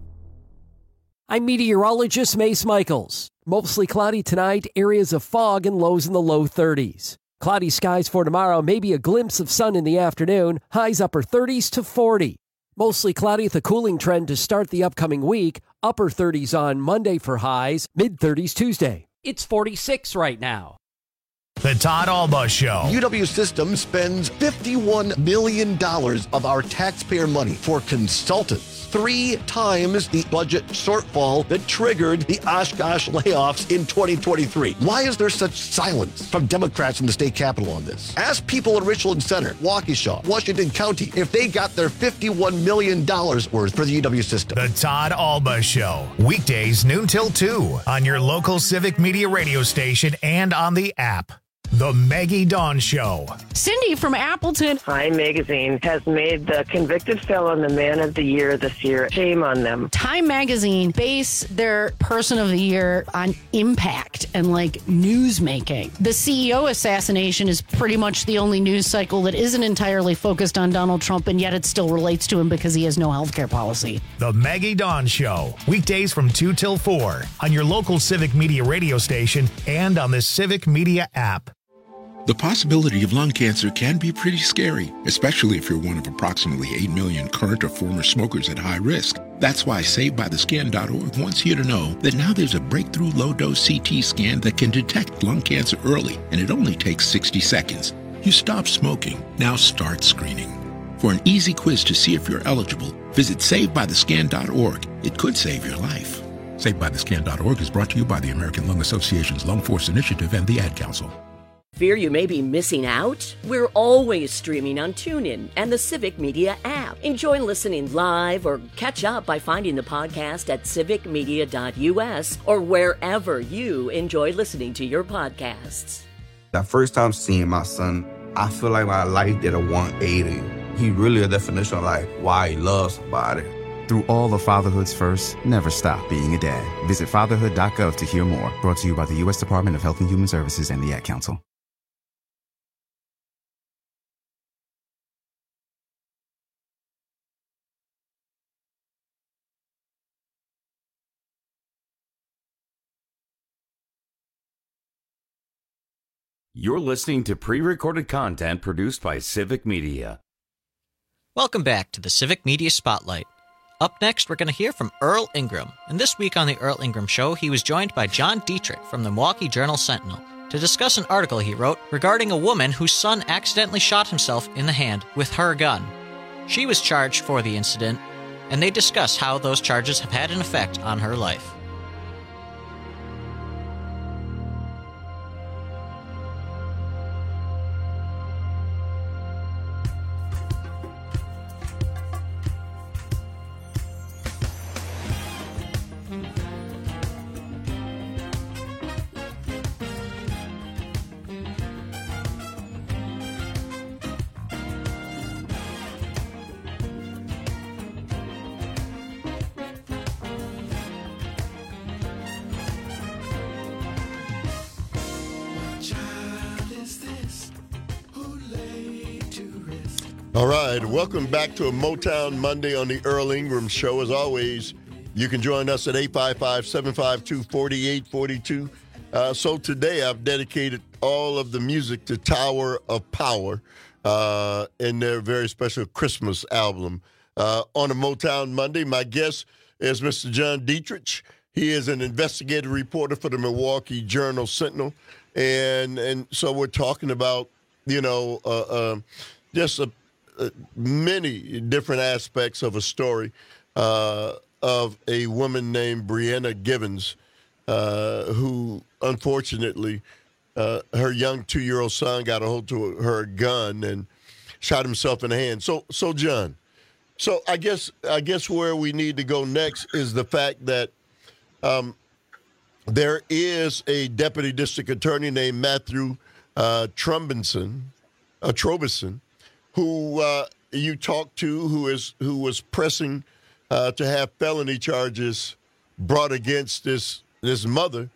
S26: I'm meteorologist Mace Michaels. Mostly cloudy tonight, areas of fog and lows in the low thirties. Cloudy skies for tomorrow, maybe a glimpse of sun in the afternoon, highs upper thirties to forty. Mostly cloudy with a cooling trend to start the upcoming week, upper thirties on Monday for highs, mid thirties Tuesday. It's forty-six right now.
S1: The Todd Alba Show.
S27: U W Systems spends fifty-one million dollars of our taxpayer money for consultants, three times the budget shortfall that triggered the Oshkosh layoffs in twenty twenty-three. Why is there such silence from Democrats in the state capitol on this? Ask people in Richland Center, Waukesha, Washington County if they got their fifty-one million dollars worth for the U W system.
S1: The Todd Alba Show. Weekdays noon till two on your local Civic Media radio station and on the app. The Maggie Dawn Show.
S28: Cindy from Appleton.
S29: Time Magazine has made the convicted felon the man of the year this year. Shame on them.
S28: Time Magazine base their person of the year on impact and like news making. The C E O assassination is pretty much the only news cycle that isn't entirely focused on Donald Trump, and yet it still relates to him because he has no health care policy.
S1: The Maggie Dawn Show. Weekdays from two till four on your local Civic Media radio station and on the Civic Media app.
S30: The possibility of lung cancer can be pretty scary, especially if you're one of approximately eight million current or former smokers at high risk. That's why Saved By The Scan dot org wants you to know that now there's a breakthrough low-dose C T scan that can detect lung cancer early, and it only takes sixty seconds. You stop smoking, now start screening. For an easy quiz to see if you're eligible, visit Saved By The Scan dot org. It could save your life. Saved By The Scan dot org is brought to you by the American Lung Association's Lung Force Initiative and the Ad Council.
S8: Fear you may be missing out? We're always streaming on TuneIn and the Civic Media app. Enjoy listening live or catch up by finding the podcast at civic media dot u s or wherever you enjoy listening to your podcasts.
S31: That first time seeing my son, I feel like my life did a one eighty. He really a definition of like why he loves somebody.
S32: Through all of fatherhood's first, never stop being a dad. Visit fatherhood dot gov to hear more. Brought to you by the U S Department of Health and Human Services and the Ad Council.
S15: You're listening to pre-recorded content produced by Civic Media.
S16: Welcome back to the Civic Media Spotlight. Up next, we're going to hear from Earl Ingram. And this week on the Earl Ingram Show, he was joined by John Dietrich from the Milwaukee Journal-Sentinel to discuss an article he wrote regarding a woman whose son accidentally shot himself in the hand with her gun. She was charged for the incident, and they discuss how those charges have had an effect on her life.
S5: All right, welcome back to a Motown Monday on the Earl Ingram Show. As always, you can join us at eight five five, seven five two, four eight four two. Uh, so today I've dedicated all of the music to Tower of Power uh, in their very special Christmas album. Uh, on a Motown Monday, my guest is Mister John Dietrich. He is an investigative reporter for the Milwaukee Journal-Sentinel. And, and so we're talking about, you know, uh, uh, just a Uh, many different aspects of a story uh, of a woman named Brianna Givens, uh, who unfortunately, uh, her young two-year-old son got a hold to her gun and shot himself in the hand. So, so John, so I guess I guess where we need to go next is the fact that um, there is a deputy district attorney named Matthew uh, Trubison, uh, Trubison, who uh, you talked to, who is who was pressing uh, to have felony charges brought against this this mother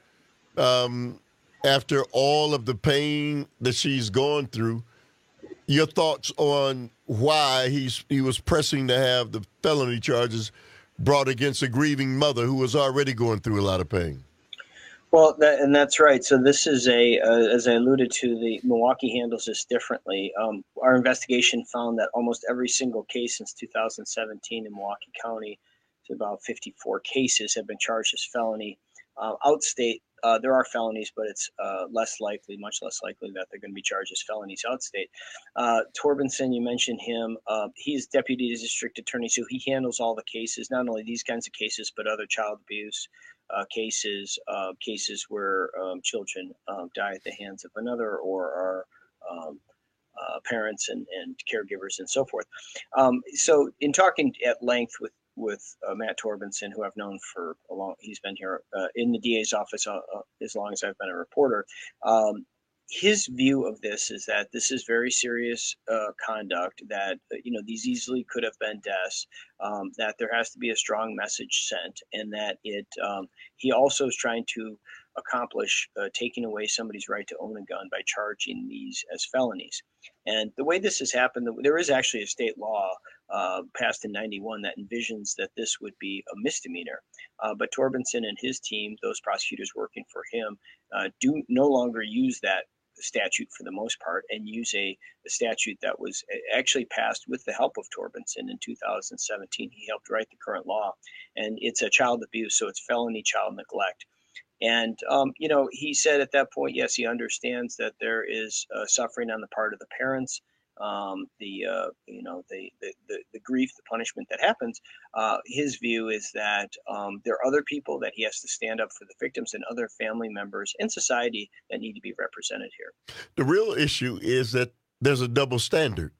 S5: um, after all of the pain that she's gone through. Your thoughts on why he's he was pressing to have the felony charges brought against a grieving mother who was already going through a lot of pain?
S7: Well, that, and that's right. So this is a, uh, as I alluded to, the Milwaukee handles this differently. Um, our investigation found that almost every single case since two thousand seventeen in Milwaukee County, to about fifty-four cases, have been charged as felony. Uh, outstate, uh, there are felonies, but it's uh, less likely, much less likely that they're going to be charged as felonies outstate. Uh, Trubison, you mentioned him. Uh, he's deputy district attorney, so he handles all the cases, not only these kinds of cases, but other child abuse Uh, cases, uh, cases where um, children um, die at the hands of another or are um, uh, parents and, and caregivers and so forth. Um, so in talking at length with, with uh, Matt Trubison, who I've known for a long, he's been here uh, in the D A's office uh, uh, as long as I've been a reporter. Um, his view of this is that this is very serious uh, conduct, that, you know, these easily could have been deaths, um, that there has to be a strong message sent, and that it, um, he also is trying to accomplish uh, taking away somebody's right to own a gun by charging these as felonies. And the way this has happened, there is actually a state law uh, passed in ninety-one that envisions that this would be a misdemeanor. Uh, but Trubison and his team, those prosecutors working for him, uh, do no longer use that statute for the most part, and use a, a statute that was actually passed with the help of Trubison in two thousand seventeen. He helped write the current law, and it's a child abuse, so it's felony child neglect. And, um, you know, he said at that point, yes, he understands that there is uh, suffering on the part of the parents, um, the, uh, you know, the, the, the, the grief, the punishment that happens. Uh, his view is that um, there are other people that he has to stand up for the victims and other family members in society that need to be represented here.
S5: The real issue is that there's a double standard.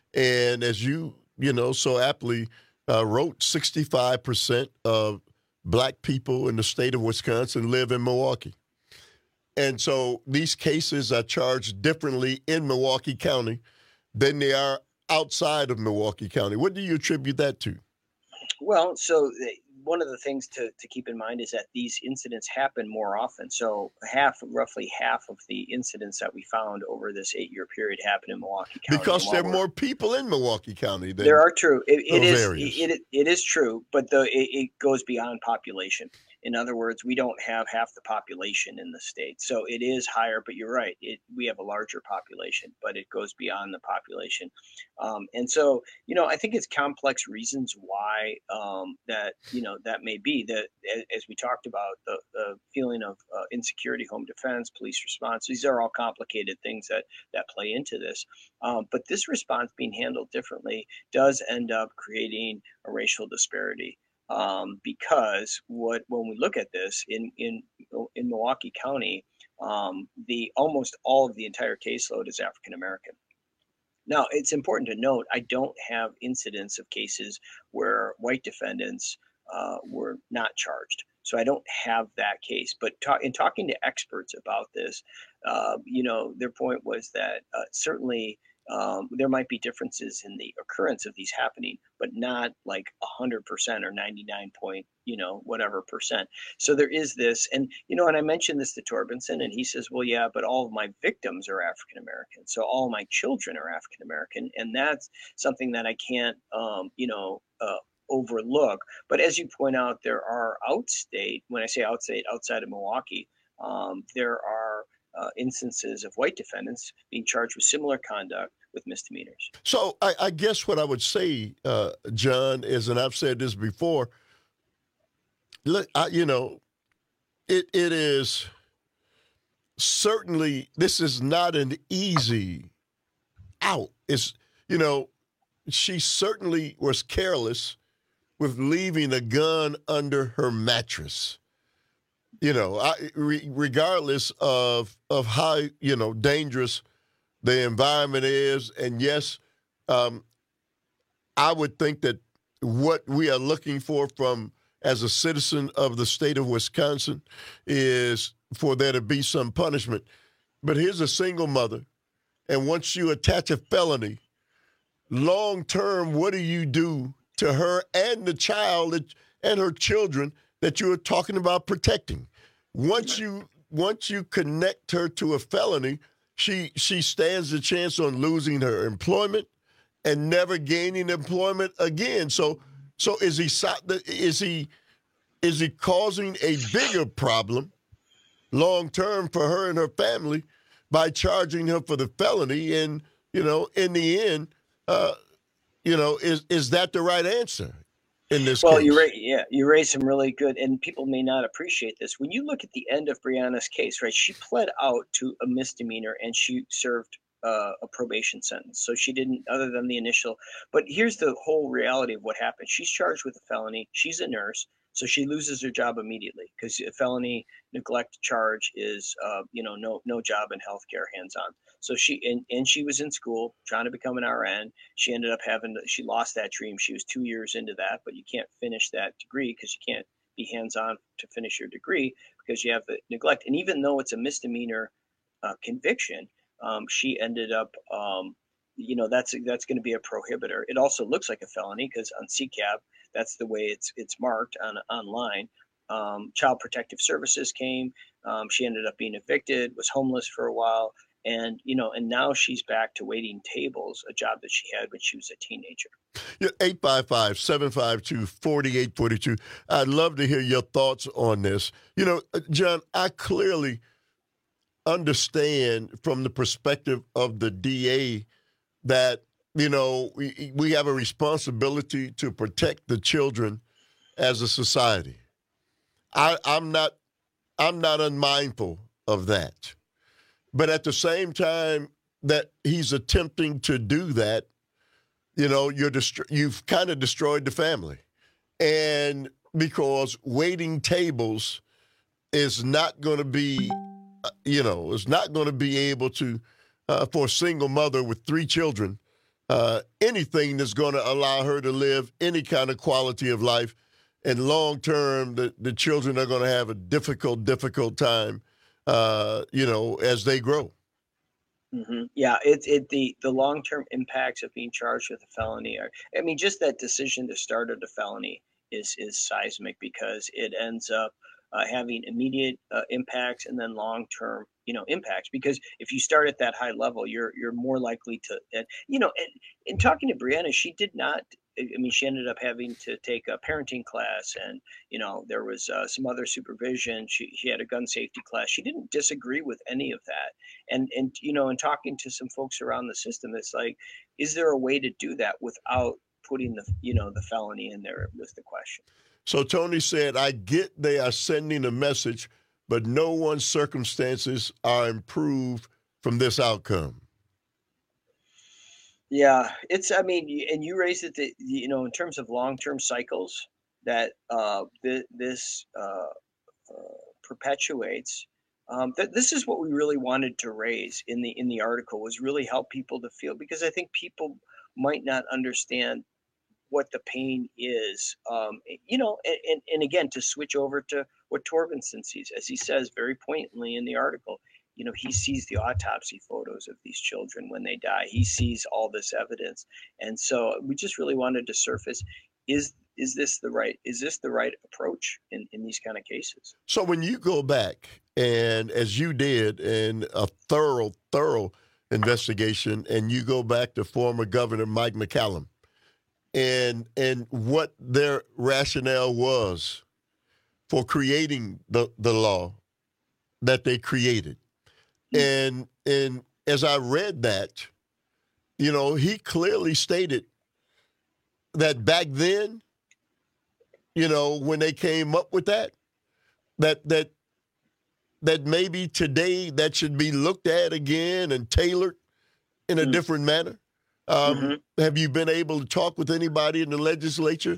S5: And as you, you know, so aptly uh, wrote, sixty-five percent of Black people in the state of Wisconsin live in Milwaukee. And so these cases are charged differently in Milwaukee County than they are outside of Milwaukee County. What do you attribute that to?
S7: Well, so one of the things to, to keep in mind is that these incidents happen more often. So half, roughly half of the incidents that we found over this eight-year period happen in Milwaukee County.
S5: Because there are more people in Milwaukee County than
S7: there are true. It, it is
S5: areas.
S7: it, it is true, but the it, it goes beyond population. In other words, we don't have half the population in the state. So it is higher, but you're right. It, we have a larger population, but it goes beyond the population. Um, and so, you know, I think it's complex reasons why um, that, you know, that may be. That, as we talked about, the, the feeling of uh, insecurity, home defense, police response, these are all complicated things that, that play into this. Um, but this response being handled differently does end up creating a racial disparity. Um, because what when we look at this in in in Milwaukee County, um, the almost all of the entire caseload is African American. Now, it's important to note I don't have incidents of cases where white defendants uh, were not charged, so I don't have that case. But talk, in talking to experts about this, uh, you know, their point was that uh, certainly. Um, there might be differences in the occurrence of these happening, but not like a hundred percent or ninety-nine point, you know, whatever percent. So there is this, and, you know, and I mentioned this to Torbenson and he says, well, yeah, but all of my victims are African-American. So all of my children are African-American. And that's something that I can't, um, you know, uh, overlook. But as you point out, there are outstate, when I say outstate, outside of Milwaukee, um, there are uh, instances of white defendants being charged with similar conduct with misdemeanors.
S5: So I, I guess what I would say, uh, John, is, and I've said this before, look, I, you know, it it is certainly, this is not an easy out. It's, you know, she certainly was careless with leaving a gun under her mattress. You know, I, re, regardless of of how, you know, dangerous the environment is. And yes, um, I would think that what we are looking for from as a citizen of the state of Wisconsin is for there to be some punishment. But here's a single mother, and once you attach a felony, long term, what do you do to her and the child that, and her children that you are talking about protecting? Once you once you connect her to a felony, she she stands a chance on losing her employment and never gaining employment again. So so is he is he is he causing a bigger problem long term for her and her family by charging her for the felony? And you know, in the end, uh, you know, is is that the right answer in this
S7: well,
S5: case?
S7: you raise, yeah, you raised some really good, and people may not appreciate this. When you look at the end of Brianna's case, right, she pled out to a misdemeanor and she served uh, a probation sentence. So she didn't, other than the initial. But here's the whole reality of what happened. She's charged with a felony. She's a nurse. So she loses her job immediately because a felony neglect charge is, uh, you know, no no job in healthcare, hands-on. So she and, and she was in school trying to become an R N. She ended up having to, she lost that dream. She was two years into that, but you can't finish that degree because you can't be hands-on to finish your degree because you have the neglect. And even though it's a misdemeanor uh, conviction, um, she ended up, um, you know, that's that's going to be a prohibitor. It also looks like a felony because on C C A B, that's the way it's it's marked on online. Um, Child Protective Services came. Um, she ended up being evicted, was homeless for a while. And, you know, and now she's back to waiting tables, a job that she had when she was a teenager.
S5: Yeah, eight five five, seven five two, four eight four two. I'd love to hear your thoughts on this. You know, John, I clearly understand from the perspective of the D A that, you know, we, we have a responsibility to protect the children as a society. I, I'm not I'm not unmindful of that. But at the same time that he's attempting to do that, you know, you're dest- you've kind of destroyed the family. And because waiting tables is not going to be, you know, is not going to be able to, uh, for a single mother with three children, uh, anything that's going to allow her to live any kind of quality of life. And long term, the, the children are going to have a difficult, difficult time. Uh, you know, as they grow.
S7: Mm-hmm. Yeah, it it the the long term impacts of being charged with a felony are. I mean, just that decision to start at a felony is is seismic because it ends up uh, having immediate uh, impacts and then long term, you know, impacts. Because if you start at that high level, you're you're more likely to, and, you know, and in talking to Brianna, she did not I mean, she ended up having to take a parenting class, and you know, there was uh, some other supervision. She she had a gun safety class. She didn't disagree with any of that. And and you know, in talking to some folks around the system, it's like, is there a way to do that without putting the you know the felony in there? Was the question.
S5: So Tony said, "I get they are sending a message, but no one's circumstances are improved from this outcome."
S7: Yeah, it's, I mean, and you raised it, that, you know, in terms of long-term cycles that uh, th- this uh, uh, perpetuates. Um, th- this is what we really wanted to raise in the in the article, was really help people to feel, because I think people might not understand what the pain is, um, you know, and, and, and again, to switch over to what Torbenson sees, as he says very pointedly in the article. You know, he sees the autopsy photos of these children when they die. He sees all this evidence. And so we just really wanted to surface, is is this the right is this the right approach in, in these kind of cases?
S5: So when you go back, and as you did in a thorough, thorough investigation, and you go back to former Governor Mike McCallum and and what their rationale was for creating the, the law that they created. And and as I read that, you know, he clearly stated that back then, you know, when they came up with that, that that that maybe today that should be looked at again and tailored in a mm-hmm. different manner. Um, mm-hmm. Have you been able to talk with anybody in the legislature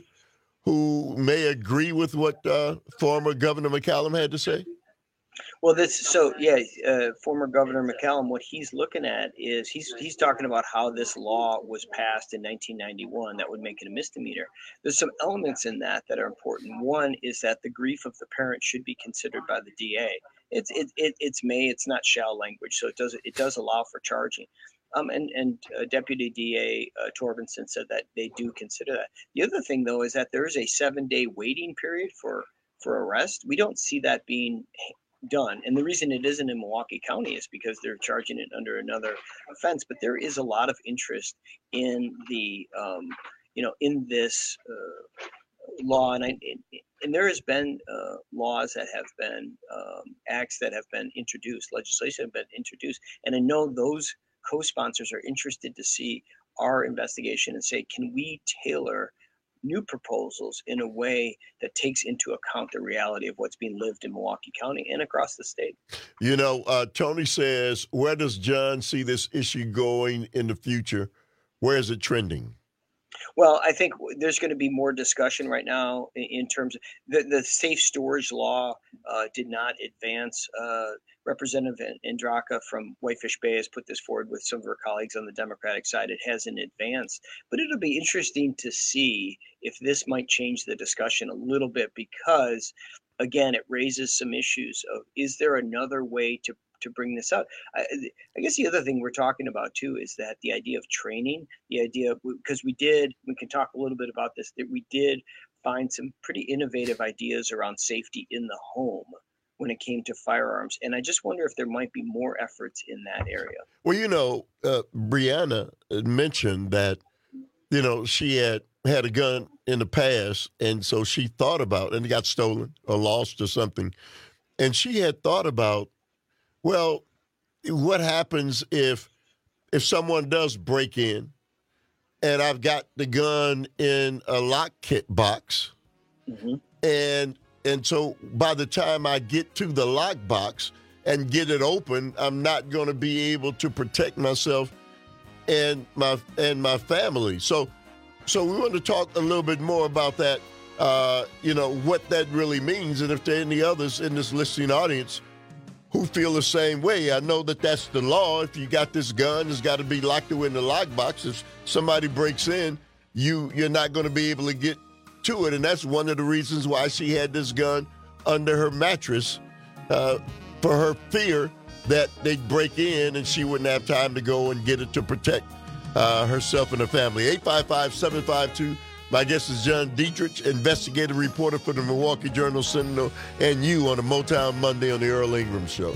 S5: who may agree with what uh, former Governor McCallum had to say?
S7: Well, this so yeah, uh, former Governor McCallum, what he's looking at is he's he's talking about how this law was passed in nineteen ninety-one that would make it a misdemeanor. There's some elements in that that are important. One is that the grief of the parent should be considered by the D A. It's it, it it's may, it's not shall language, so it does it does allow for charging. Um, and and uh, Deputy D A uh, Torbenson said that they do consider that. The other thing, though, is that there is a seven-day waiting period for for arrest. We don't see that being done. And the reason it isn't in Milwaukee County is because they're charging it under another offense. But there is a lot of interest in the, um, you know, in this uh, law. And I, and there has been uh, laws that have been, um, acts that have been introduced, legislation have been introduced. And I know those co-sponsors are interested to see our investigation and say, can we tailor new proposals in a way that takes into account the reality of what's being lived in Milwaukee County and across the state?
S5: You know, uh, Tony says, where does John see this issue going in the future? Where is it trending?
S7: Well, I think there's going to be more discussion right now in terms of the, the safe storage law uh, did not advance. Uh, Representative Andraka from Whitefish Bay has put this forward with some of her colleagues on the Democratic side. It hasn't advanced, but it'll be interesting to see if this might change the discussion a little bit, because, again, it raises some issues of, is there another way to to bring this out? I, I guess the other thing we're talking about too is that the idea of training, the idea of, because we did, we can talk a little bit about this, that we did find some pretty innovative ideas around safety in the home when it came to firearms. And I just wonder if there might be more efforts in that area.
S5: Well, you know, uh, Brianna mentioned that, you know, she had had a gun in the past, and so she thought about, and it got stolen or lost or something. And she had thought about, well, what happens if if someone does break in and I've got the gun in a lock kit box, mm-hmm. and and so by the time I get to the lock box and get it open, I'm not going to be able to protect myself and my and my family. So so we want to talk a little bit more about that, uh, you know, what that really means, and if there are any others in this listening audience who feel the same way. I know that that's the law. If you got this gun, it's got to be locked away in the lockbox. If somebody breaks in, you, you're not going to be able to get to it. And that's one of the reasons why she had this gun under her mattress, uh, for her fear that they'd break in and she wouldn't have time to go and get it to protect uh, herself and her family. eight five five, seven five two. My guest is John Dietrich, investigative reporter for the Milwaukee Journal-Sentinel, and you on a Motown Monday on the Earl Ingram Show.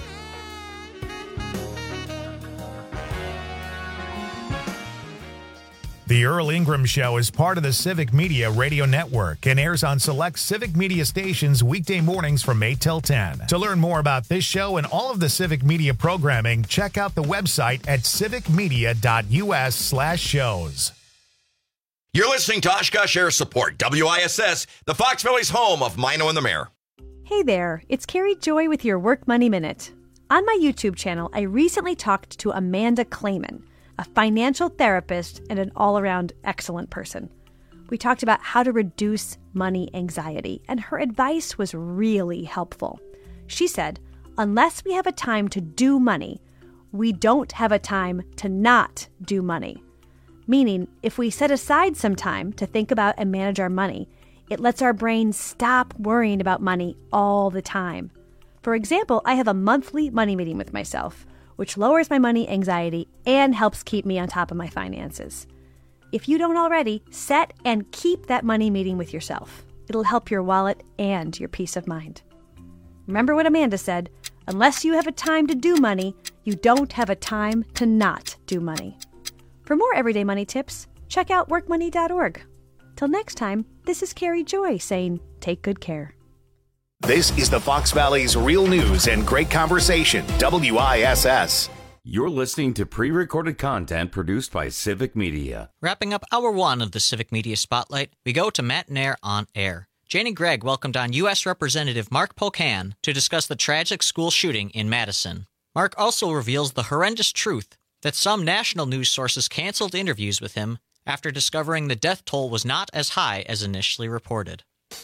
S1: The Earl Ingram Show is part of the Civic Media Radio Network and airs on select Civic Media stations weekday mornings from eight till ten. To learn more about this show and all of the Civic Media programming, check out the website at civicmedia.us slash shows.
S3: You're listening to Oshkosh Air Support, W I S S, the Fox Valley's home of Mino and the Mayor.
S9: Hey there, it's Carrie Joy with your Work Money Minute. On my YouTube channel, I recently talked to Amanda Clayman, a financial therapist and an all-around excellent person. We talked about how to reduce money anxiety, and her advice was really helpful. She said, unless we have a time to do money, we don't have a time to not do money. Meaning, if we set aside some time to think about and manage our money, it lets our brain stop worrying about money all the time. For example, I have a monthly money meeting with myself, which lowers my money anxiety and helps keep me on top of my finances. If you don't already, set and keep that money meeting with yourself. It'll help your wallet and your peace of mind. Remember what Amanda said, unless you have a time to do money, you don't have a time to not do money. For more everyday money tips, check out work money dot org. Till next time, this is Carrie Joy saying, take good care.
S1: This is the Fox Valley's real news and great conversation, W I S S.
S15: You're listening to pre-recorded content produced by Civic Media.
S16: Wrapping up hour one of the Civic Media Spotlight, we go to Matt Nair on air. Janie Gregg welcomed on U S Representative Mark Pocan to discuss the tragic school shooting in Madison. Mark also reveals the horrendous truth that some national news sources canceled interviews with him after discovering the death toll was not as high as initially reported.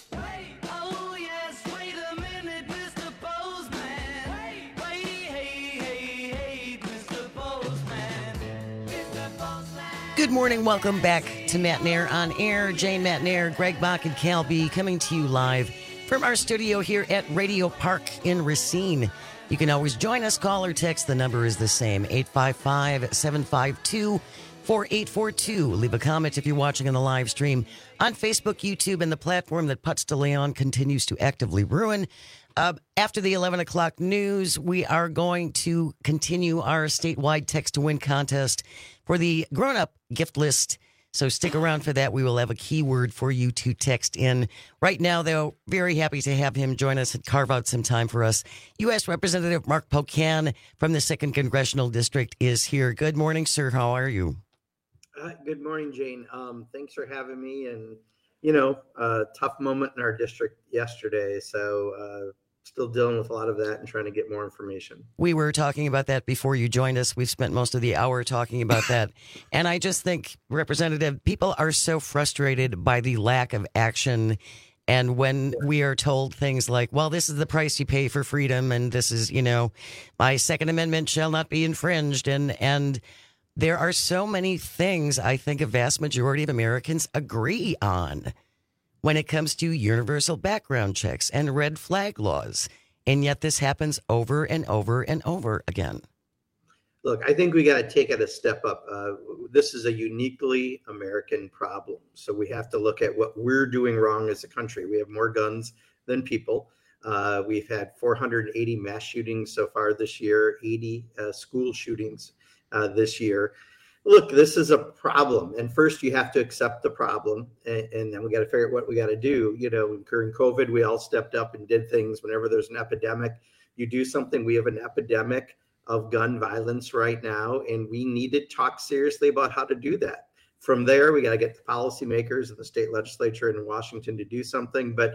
S10: Good morning. Welcome back to Matt Nair on Air. Jane Matt Nair, Greg Bach, and Cal B coming to you live from our studio here at Radio Park in Racine. You can always join us, call or text. The number is the same, eight five five, seven five two, four eight four two. Leave a comment if you're watching on the live stream on Facebook, YouTube, and the platform that Putz de Leon continues to actively ruin. Uh, after the eleven o'clock news, we are going to continue our statewide text to win contest for the grown-up gift list. So stick around for that. We will have a keyword for you to text in. Right now, though, very happy to have him join us and carve out some time for us. U S Representative Mark Pocan from the second Congressional District is here. Good morning, sir. How are you?
S11: Uh, good morning, Jane. Um, thanks for having me. And, you know, uh, tough moment in our district yesterday. So uh, still dealing with a lot of that and trying to get more information.
S10: We were talking about that before you joined us. We've spent most of the hour talking about that. And I just think, Representative, people are so frustrated by the lack of action. And when we are told things like, well, this is the price you pay for freedom, and this is, you know, my Second Amendment shall not be infringed. And, and there are so many things I think a vast majority of Americans agree on when it comes to universal background checks and red flag laws. And yet this happens over and over and over again.
S11: Look, I think we got to take it a step up. Uh, this is a uniquely American problem. So we have to look at what we're doing wrong as a country. We have more guns than people. Uh, we've had four hundred eighty mass shootings so far this year, eighty uh, school shootings uh, this year. Look, this is a problem. And first you have to accept the problem. And, and then we got to figure out what we got to do. You know, during COVID, we all stepped up and did things. Whenever there's an epidemic, you do something. We have an epidemic of gun violence right now, and we need to talk seriously about how to do that. From there, we got to get the policymakers and the state legislature in Washington to do something. But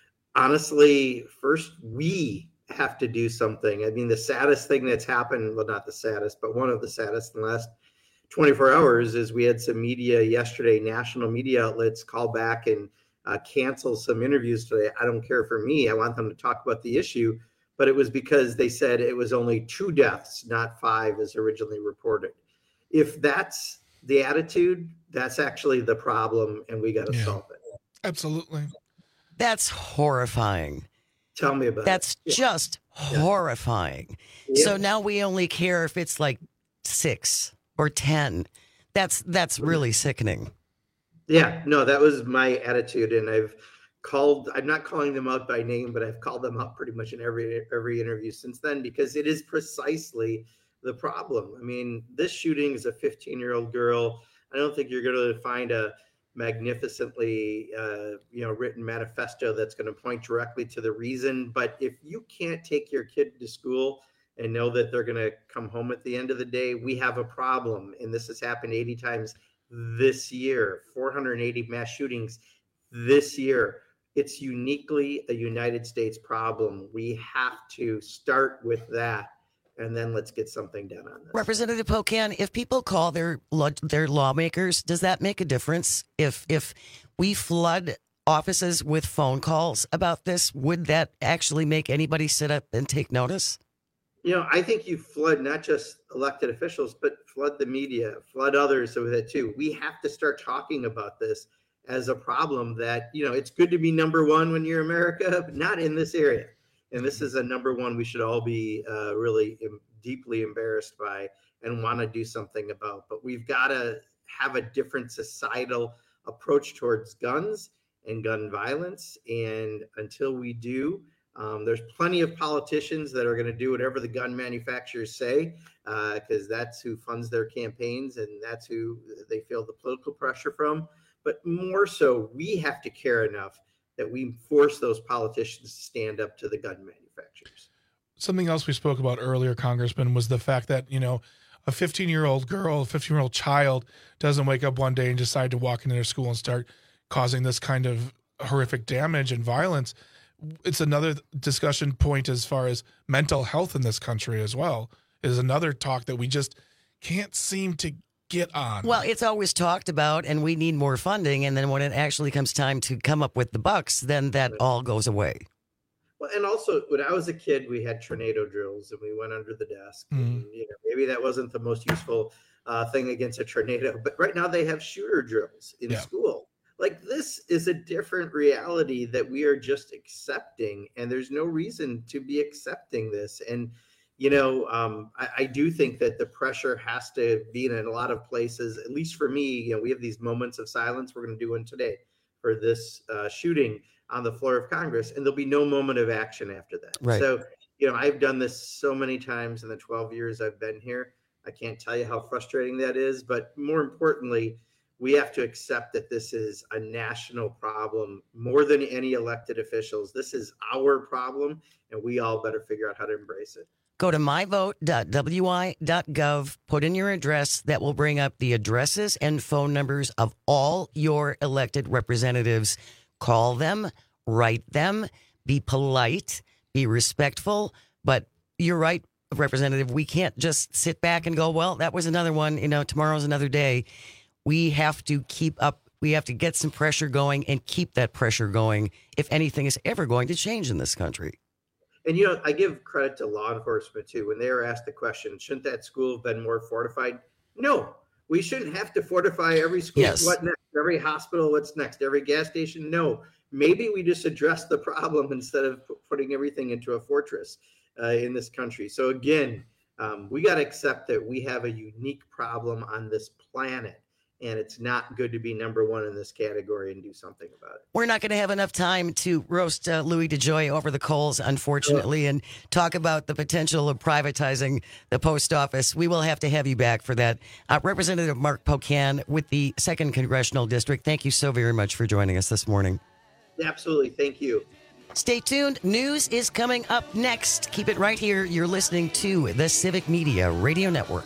S11: honestly, first, we have to do something. I mean, the saddest thing that's happened, well, not the saddest, but one of the saddest in the last twenty-four hours is we had some media yesterday, national media outlets call back and uh, cancel some interviews today. I don't care for me. I want them to talk about the issue, but it was because they said it was only two deaths, not five as originally reported. If that's the attitude, that's actually the problem, and we got to yeah. solve it.
S23: Absolutely.
S10: That's horrifying.
S11: Tell me about
S10: that's it. That's just yeah. horrifying. Yeah. So now we only care if it's like six or ten. That's that's really sickening.
S11: Yeah, no, that was my attitude. And I've called, I'm not calling them out by name, but I've called them out pretty much in every every interview since then, because it is precisely the problem. I mean, this shooting is a fifteen-year-old girl. I don't think you're going to find a magnificently, uh, you know, written manifesto that's going to point directly to the reason. But if you can't take your kid to school and know that they're going to come home at the end of the day, we have a problem. And this has happened eighty times this year, four hundred eighty mass shootings this year. It's uniquely a United States problem. We have to start with that, and then let's get something done on this.
S10: Representative Pocan, if people call their law- their lawmakers, does that make a difference? If if we flood offices with phone calls about this, would that actually make anybody sit up and take notice?
S11: You know, I think you flood not just elected officials, but flood the media, flood others with it too. We have to start talking about this as a problem that, you know, it's good to be number one when you're America, but not in this area. And this is a number one we should all be uh, really em- deeply embarrassed by and want to do something about. But we've got to have a different societal approach towards guns and gun violence. And until we do, um, there's plenty of politicians that are going to do whatever the gun manufacturers say, because uh, that's who funds their campaigns and that's who they feel the political pressure from. But more so, we have to care enough that we force those politicians to stand up to the gun manufacturers.
S23: Something else we spoke about earlier, Congressman, was the fact that, you know, a fifteen-year-old girl, a fifteen-year-old child doesn't wake up one day and decide to walk into their school and start causing this kind of horrific damage and violence. It's another discussion point as far as mental health in this country as well. It is another talk that we just can't seem to get on.
S10: Well, it's always talked about, and we need more funding. And then when it actually comes time to come up with the bucks, then that all goes away.
S11: Well, and also when I was a kid, we had tornado drills and we went under the desk.
S23: Mm.
S11: And, you know, maybe that wasn't the most useful uh, thing against a tornado, but right now they have shooter drills in
S23: Yeah.
S11: school. Like, this is a different reality that we are just accepting, and there's no reason to be accepting this. And You know, um, I, I do think that the pressure has to be in a lot of places. At least for me, you know, we have these moments of silence. We're going to do one today for this uh, shooting on the floor of Congress, and there'll be no moment of action after that.
S10: Right.
S11: So, you know, I've done this so many times in the twelve years I've been here. I can't tell you how frustrating that is. But more importantly, we have to accept that this is a national problem more than any elected officials. This is our problem, and we all better figure out how to embrace it.
S10: Go to my vote dot w i dot gov, put in your address. That will bring up the addresses and phone numbers of all your elected representatives. Call them, write them, be polite, be respectful. But you're right, Representative, we can't just sit back and go, well, that was another one, you know, tomorrow's another day. We have to keep up. We have to get some pressure going and keep that pressure going if anything is ever going to change in this country.
S11: And, you know, I give credit to law enforcement, too. When they were asked the question, shouldn't that school have been more fortified? No, we shouldn't have to fortify every school.
S10: Yes.
S11: What next? Every hospital, what's next? Every gas station? No. Maybe we just address the problem instead of putting everything into a fortress uh, in this country. So, again, um, we got to accept that we have a unique problem on this planet. And it's not good to be number one in this category and do something about it.
S10: We're not going to have enough time to roast uh, Louis DeJoy over the coals, unfortunately, and talk about the potential of privatizing the post office. We will have to have you back for that. Uh, Representative Mark Pocan with the second Congressional District, thank you so very much for joining us this morning.
S11: Absolutely. Thank you.
S10: Stay tuned. News is coming up next. Keep it right here. You're listening to the Civic Media Radio Network.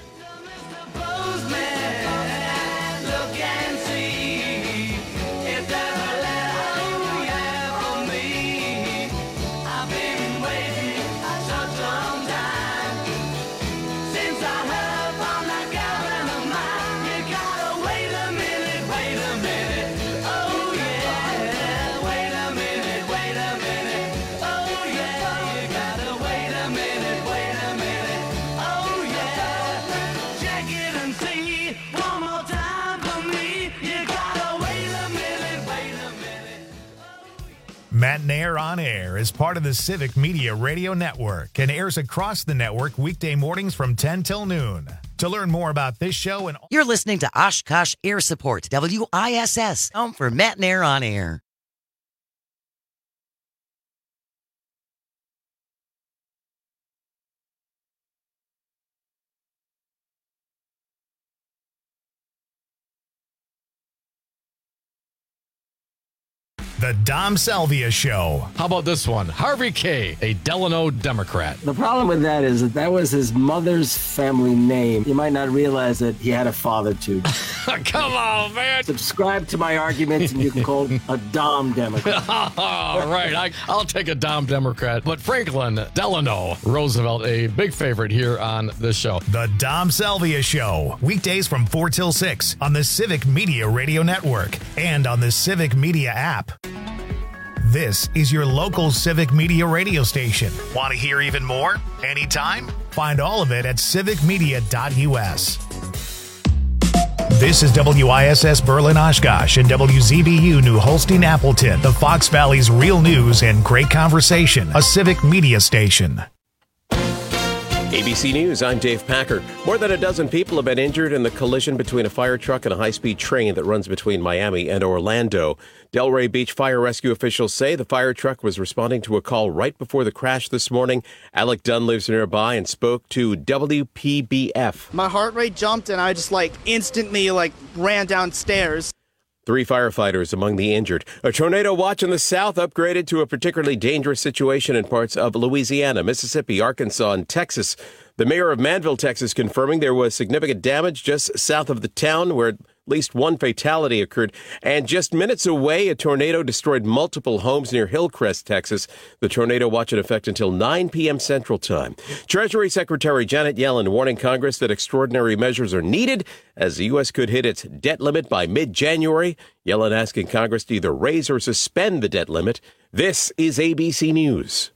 S1: Matt Nair on Air is part of the Civic Media Radio Network and airs across the network weekday mornings from ten till noon. To learn more about this show and
S10: You're listening to Oshkosh Air Support, W I S S, home for Matt Nair on Air.
S1: The Dom Salvia Show.
S2: How about this one? Harvey K., a Delano Democrat.
S4: The problem with that is that that was his mother's family name. You might not realize that he had a father, too.
S2: Come on, man.
S4: Subscribe to my arguments and you can call a Dom Democrat.
S2: All right, I, I'll take a Dom Democrat. But Franklin Delano Roosevelt, a big favorite here on this show.
S1: The Dom Salvia Show. Weekdays from four till six on the Civic Media Radio Network and on the Civic Media app. This is your local Civic Media radio station. Want to hear even more? Anytime? Find all of it at civic media dot u s. This is W I S S Berlin Oshkosh and W Z B U New Holstein Appleton, the Fox Valley's real news and great conversation, a Civic Media station.
S12: A B C News, I'm Dave Packer. More than a dozen people have been injured in the collision between a fire truck and a high-speed train that runs between Miami and Orlando. Delray Beach fire rescue officials say the fire truck was responding to a call right before the crash this morning. Alec Dunn lives nearby and spoke to W P B F.
S13: My heart rate jumped and I just like instantly like ran downstairs.
S12: Three firefighters among the injured. A tornado watch in the south upgraded to a particularly dangerous situation in parts of Louisiana, Mississippi, Arkansas, and Texas. The mayor of Manville, Texas, confirming there was significant damage just south of the town where at least one fatality occurred. And just minutes away, a tornado destroyed multiple homes near Hillcrest, Texas. The tornado watch in effect until nine p.m. Central Time. Treasury Secretary Janet Yellen warning Congress that extraordinary measures are needed as the U S could hit its debt limit by mid-January. Yellen asking Congress to either raise or suspend the debt limit. This is A B C News.